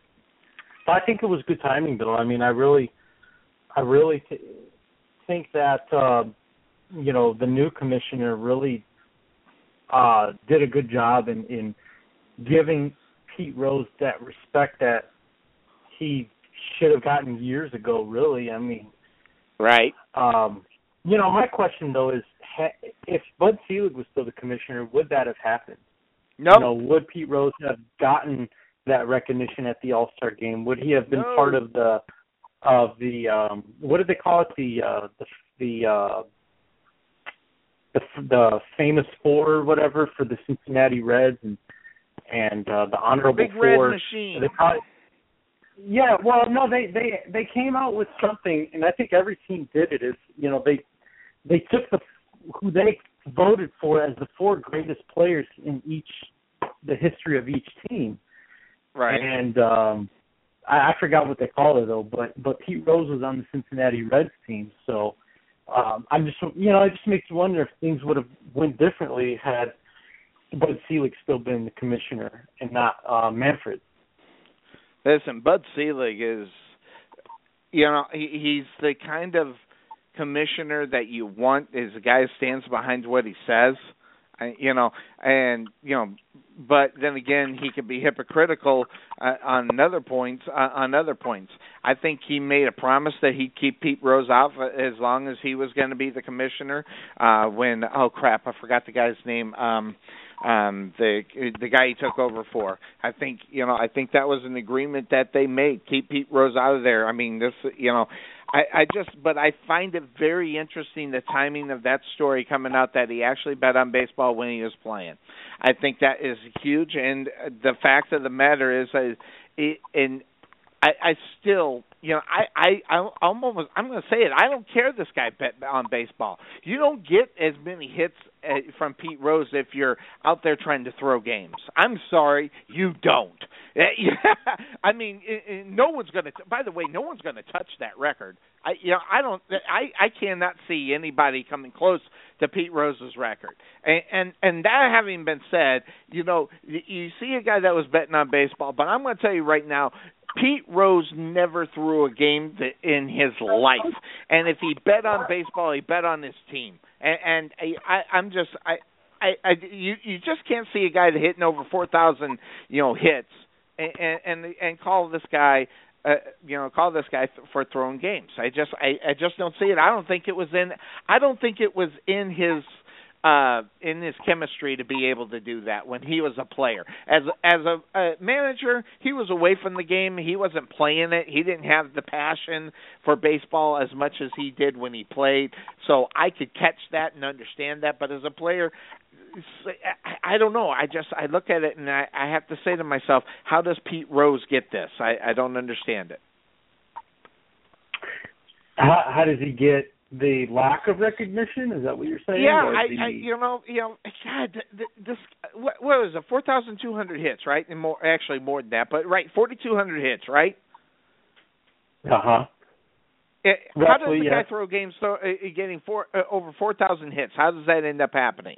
I think it was good timing, Bill. I mean, I really, I really th- think that, uh, you know, the new commissioner really uh, did a good job in, in giving Pete Rose that respect that he should have gotten years ago, really. I mean, right. Um, you know, my question, though, is ha- if Bud Selig was still the commissioner, would that have happened? No. You know, would Pete Rose have gotten that recognition at the All-Star game? Would he have been no. part of the of the um, what did they call it? The uh, the the, uh, the the famous four or whatever for the Cincinnati Reds and and uh, the honorable Big four. Red Machine. They call it, yeah, well, no, they, they they came out with something, and I think every team did it. Is you know they they took the who they voted for as the four greatest players in each the history of each team. Right. And um, I, I forgot what they called it though, but but Pete Rose was on the Cincinnati Reds team, so um, I'm just you know it just makes you wonder if things would have went differently had Bud Selig still been the commissioner and not uh, Manfred. Listen, Bud Selig is, you know, he, he's the kind of commissioner that you want, is a guy who stands behind what he says, you know, and, you know, but then again, he could be hypocritical uh, on other points. Uh, on other points, I think he made a promise that he'd keep Pete Rose out as long as he was going to be the commissioner. Uh, when oh crap, I forgot the guy's name. Um, um, the the guy he took over for. I think you know. I think that was an agreement that they made. Keep Pete Rose out of there. I mean, this you know. I, I just, but I find it very interesting the timing of that story coming out that he actually bet on baseball when he was playing. I think that is huge, and the fact of the matter is, I, it, and I, I still, you know, I, I, I'm almost, I'm going to say it. I don't care this guy bet on baseball. You don't get as many hits from Pete Rose if you're out there trying to throw games. I'm sorry, you don't. I mean, no one's going to. By the way, no one's going to touch that record. I, you know, I don't. I, I cannot see anybody coming close to Pete Rose's record. And, and and that having been said, you know, you see a guy that was betting on baseball, but I'm going to tell you right now, Pete Rose never threw a game in his life, and if he bet on baseball, he bet on his team. And, and I, I'm just, I, I, I, you, you just can't see a guy that hitting over four thousand, you know, hits, and and and call this guy, uh, you know, call this guy th- for throwing games. I just, I, I just don't see it. I don't think it was in, I don't think it was in his. Uh, in his chemistry to be able to do that when he was a player. As as a, a manager, he was away from the game. He wasn't playing it. He didn't have the passion for baseball as much as he did when he played. So I could catch that and understand that. But as a player, I, I don't know. I just I look at it and I, I have to say to myself, how does Pete Rose get this? I, I don't understand it. How, how does he get the lack of recognition? Is that what you're saying? Yeah, Or I, the... I, you know, you know, God, this what, what was it? Four thousand two hundred hits, right? And more, actually more than that, but right, forty two hundred hits, right? Uh huh. It, how does Roughly, the yeah. guy throw games throw, uh, getting four uh, over four thousand hits? How does that end up happening?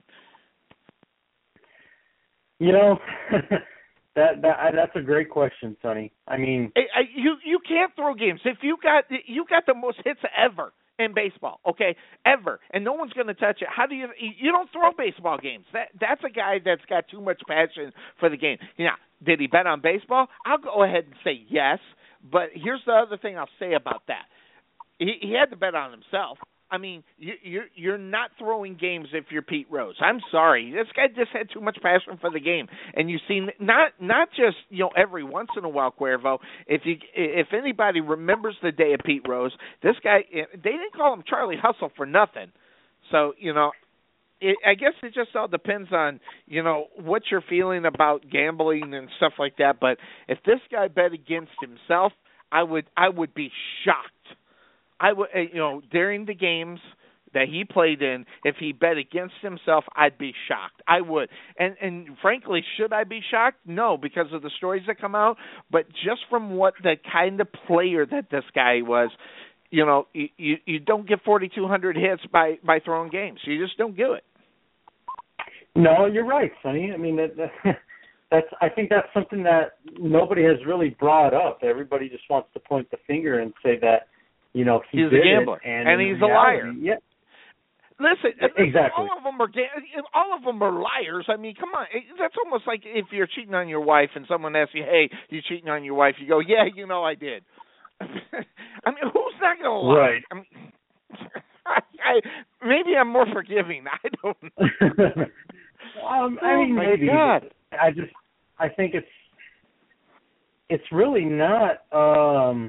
You know, that that that's a great question, Sonny. I mean, I, I, you you can't throw games if you got you got the most hits ever in baseball, okay, ever, and no one's going to touch it. How do you you don't throw baseball games? That that's a guy that's got too much passion for the game. You know, did he bet on baseball? I'll go ahead and say yes. But here's the other thing I'll say about that. He, he had to bet on himself. I mean, you, you're you're not throwing games if you're Pete Rose. I'm sorry, this guy just had too much passion for the game, and you've seen not not just you know every once in a while, Cuervo. If you if anybody remembers the day of Pete Rose, this guy they didn't call him Charlie Hustle for nothing. So you know, it, I guess it just all depends on you know what you're feeling about gambling and stuff like that. But if this guy bet against himself, I would I would be shocked. I would, you know, during the games that he played in, if he bet against himself, I'd be shocked. I would, and and frankly, should I be shocked? No, because of the stories that come out. But just from what the kind of player that this guy was, you know, you you, you don't get forty-two hundred hits by by throwing games. You just don't do it. No, you're right, Sonny. I mean, that, that, that's I think that's something that nobody has really brought up. Everybody just wants to point the finger and say that. You know, he he's did a gambler, it, and, and he's reality, a liar. Yeah. Listen, exactly. all of them are all of them are liars. I mean, come on, that's almost like if you're cheating on your wife and someone asks you, "Hey, you cheating on your wife?" You go, "Yeah, you know I did." I mean, who's not going to lie? Right. I mean, I, I, maybe I'm more forgiving. I don't know. um, I oh mean, my maybe. God. I just, I think it's, it's really not. Um,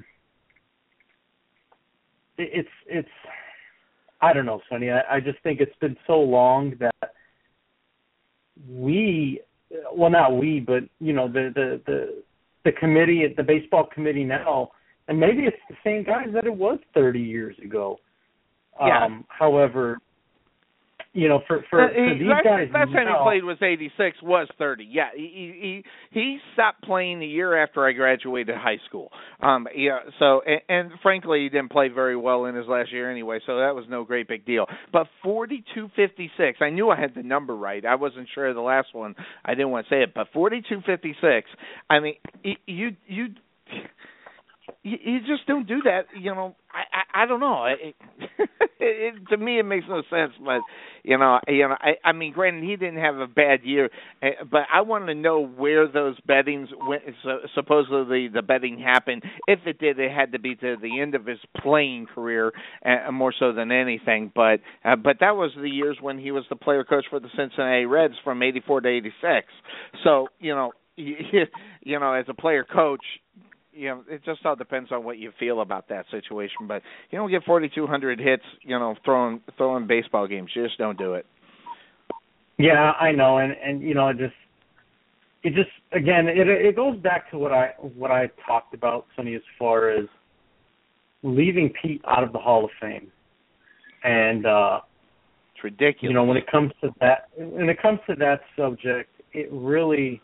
It's it's I don't know, Sonny. I, I just think it's been so long that we, well, not we, but you know, the the the, the committee, the baseball committee now, and maybe it's the same guys that it was thirty years ago. Yeah. Um, however, you know, for for, uh, for he, these last, guys, last time now, he played was eighty-six, was thirty. Yeah, he he he stopped playing the year after I graduated high school. Um, yeah, so and, and frankly, he didn't play very well in his last year anyway, so that was no great big deal. But forty-two fifty-six, I knew I had the number right. I wasn't sure of the last one. I didn't want to say it, but forty-two fifty-six. I mean, you you. You, you just don't do that, you know. I I, I don't know. It, it, it, to me, it makes no sense. But you know, you know. I, I mean, granted, he didn't have a bad year, but I want to know where those bettings went. So, supposedly, the betting happened. If it did, it had to be to the end of his playing career, uh, more so than anything. But uh, but that was the years when he was the player coach for the Cincinnati Reds from eighty-four to eighty-six. So you know, you, you know, as a player coach. You know, it just all depends on what you feel about that situation. But you don't get forty-two hundred hits, you know, throwing throwing baseball games. You just don't do it. Yeah, I know, and and you know, it just it just again, it it goes back to what I what I talked about, Sonny, as far as leaving Pete out of the Hall of Fame, and uh, it's ridiculous. You know, when it comes to that, when it comes to that subject, it really.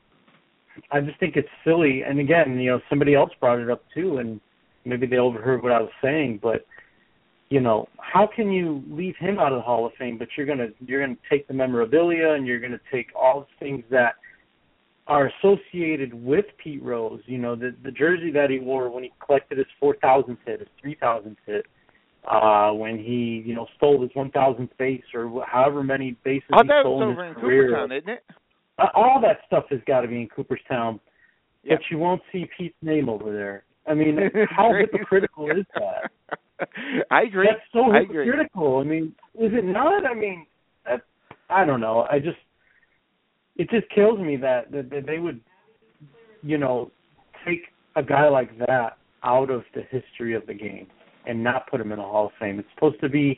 I just think it's silly. And again, you know, somebody else brought it up too, and maybe they overheard what I was saying. But you know, how can you leave him out of the Hall of Fame, but you're gonna you're gonna take the memorabilia and you're gonna take all the things that are associated with Pete Rose? You know, the the jersey that he wore when he collected his four thousandth hit, his three thousandth hit, uh, when he you know stole his one thousandth base or however many bases oh, he that stole was in over his in career. Cooperstown, isn't it? Uh, all that stuff has got to be in Cooperstown, yep. But you won't see Pete's name over there. I mean, how hypocritical is that? I agree. That's so I hypocritical. agree. I mean, is it not? I mean, that, I don't know. I just, it just kills me that, that that they would, you know, take a guy like that out of the history of the game and not put him in the Hall of Fame. It's supposed to be.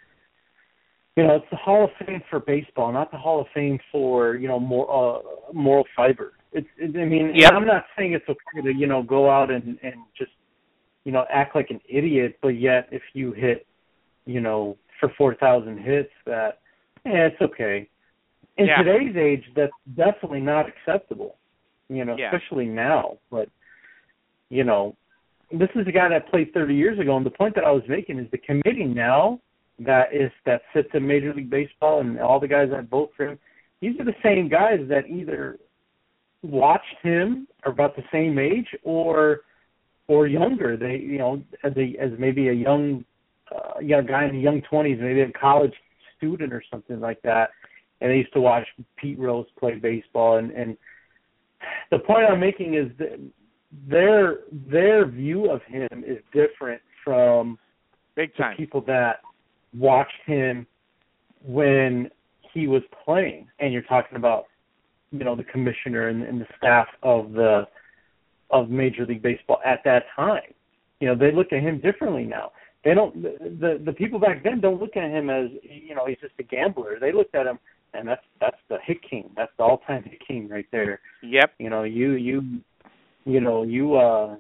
You know, it's the Hall of Fame for baseball, not the Hall of Fame for, you know, more uh, moral fiber. It's, it, I mean, yep. I'm not saying it's okay to, you know, go out and, and just, you know, act like an idiot, but yet if you hit you know, for four thousand hits, that, yeah, it's okay. In yeah. today's age, that's definitely not acceptable, you know, yeah. especially now. But, you know, this is a guy that played thirty years ago, and the point that I was making is the committee now that is that sits in Major League Baseball and all the guys that vote for him, these are the same guys that either watched him or about the same age or or younger. They, you know, as a as maybe a young uh, young guy in the young twenties, maybe a college student or something like that, and they used to watch Pete Rose play baseball. And, and the point I'm making is that their their view of him is different from Big time. the people that watched him when he was playing. And you're talking about, you know, the commissioner and, and the staff of the of Major League Baseball at that time. You know, they look at him differently now. They don't. The, the the people back then don't look at him as, you know, he's just a gambler. They looked at him, and that's that's the hit king. That's the all-time hit king right there. Yep. You know, you you you know you uh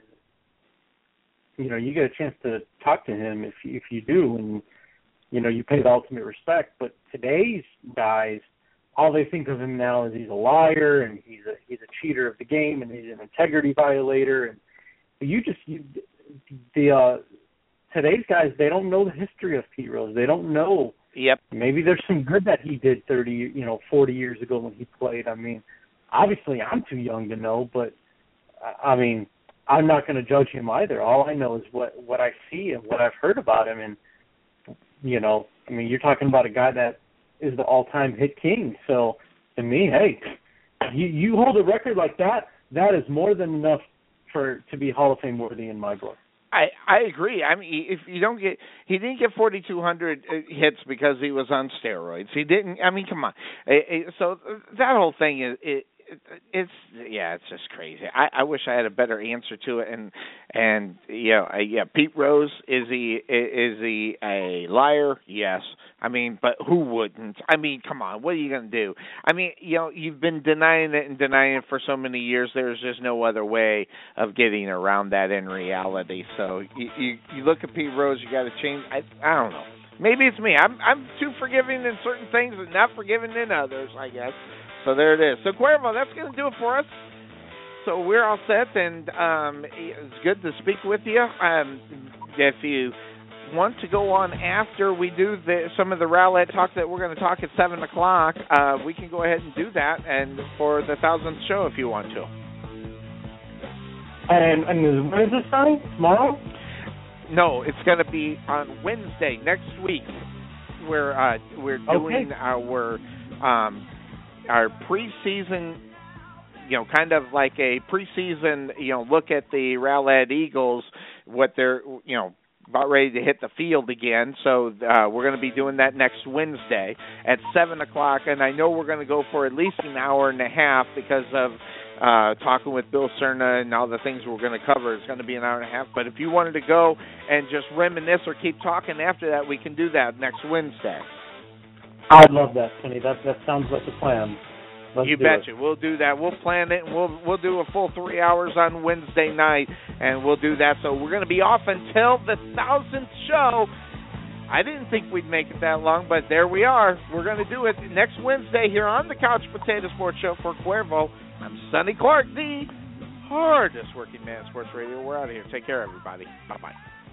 you know you get a chance to talk to him if you, if you do, and you know you pay the ultimate respect. But today's guys, all they think of him now is he's a liar and he's a he's a cheater of the game and he's an integrity violator. And you just you, the uh, today's guys, they don't know the history of Pete Rose. They don't know. Yep. Maybe there's some good that he did thirty, you know, forty years ago when he played. I mean, obviously I'm too young to know, but I mean, I'm not going to judge him either. All I know is what what I see and what I've heard about him. And you know, I mean, you're talking about a guy that is the all-time hit king. So to me, hey, you you hold a record like that, that is more than enough for to be Hall of Fame worthy in my book. I, I agree. I mean, if you don't get, he didn't get forty-two hundred hits because he was on steroids. He didn't. I mean, come on. So that whole thing is, it, it's yeah, it's just crazy. I, I wish I had a better answer to it. And and you know, yeah, Pete Rose, is he is he a liar? Yes. I mean, but who wouldn't? I mean, come on, what are you going to do? I mean, you know, you've been denying it and denying it for so many years. There's just no other way of getting around that in reality. So you you, you look at Pete Rose, you got to change. I I don't know. Maybe it's me. I'm I'm too forgiving in certain things and not forgiving in others, I guess. So there it is. So Cuervo, that's going to do it for us. So we're all set, and um, it's good to speak with you. Um, if you want to go on after we do the, some of the Rowlett talk that we're going to talk at seven o'clock, uh, we can go ahead and do that, and for the thousandth show if you want to. And, and when is this starting? Tomorrow? No, it's going to be on Wednesday next week. We're uh, we're doing okay. our um, our preseason, you know, kind of like a preseason, you know, look at the Rowlett Eagles, what they're, you know, about ready to hit the field again. So uh, we're going to be doing that next Wednesday at seven o'clock, and I know we're going to go for at least an hour and a half because of uh, talking with Bill Cerna and all the things we're going to cover. It's going to be an hour and a half. But if you wanted to go and just reminisce or keep talking after that, we can do that next Wednesday. I'd love that, Kenny. That that sounds like a plan. Let's you do betcha. it. We'll do that. We'll plan it, and we'll we'll do a full three hours on Wednesday night, and we'll do that. So we're going to be off until the thousandth show. I didn't think we'd make it that long, but there we are. We're going to do it next Wednesday here on the Couch Potato Sports Show for Cuervo. I'm Sonny Clark, the hardest working man in sports radio. We're out of here. Take care, everybody. Bye-bye.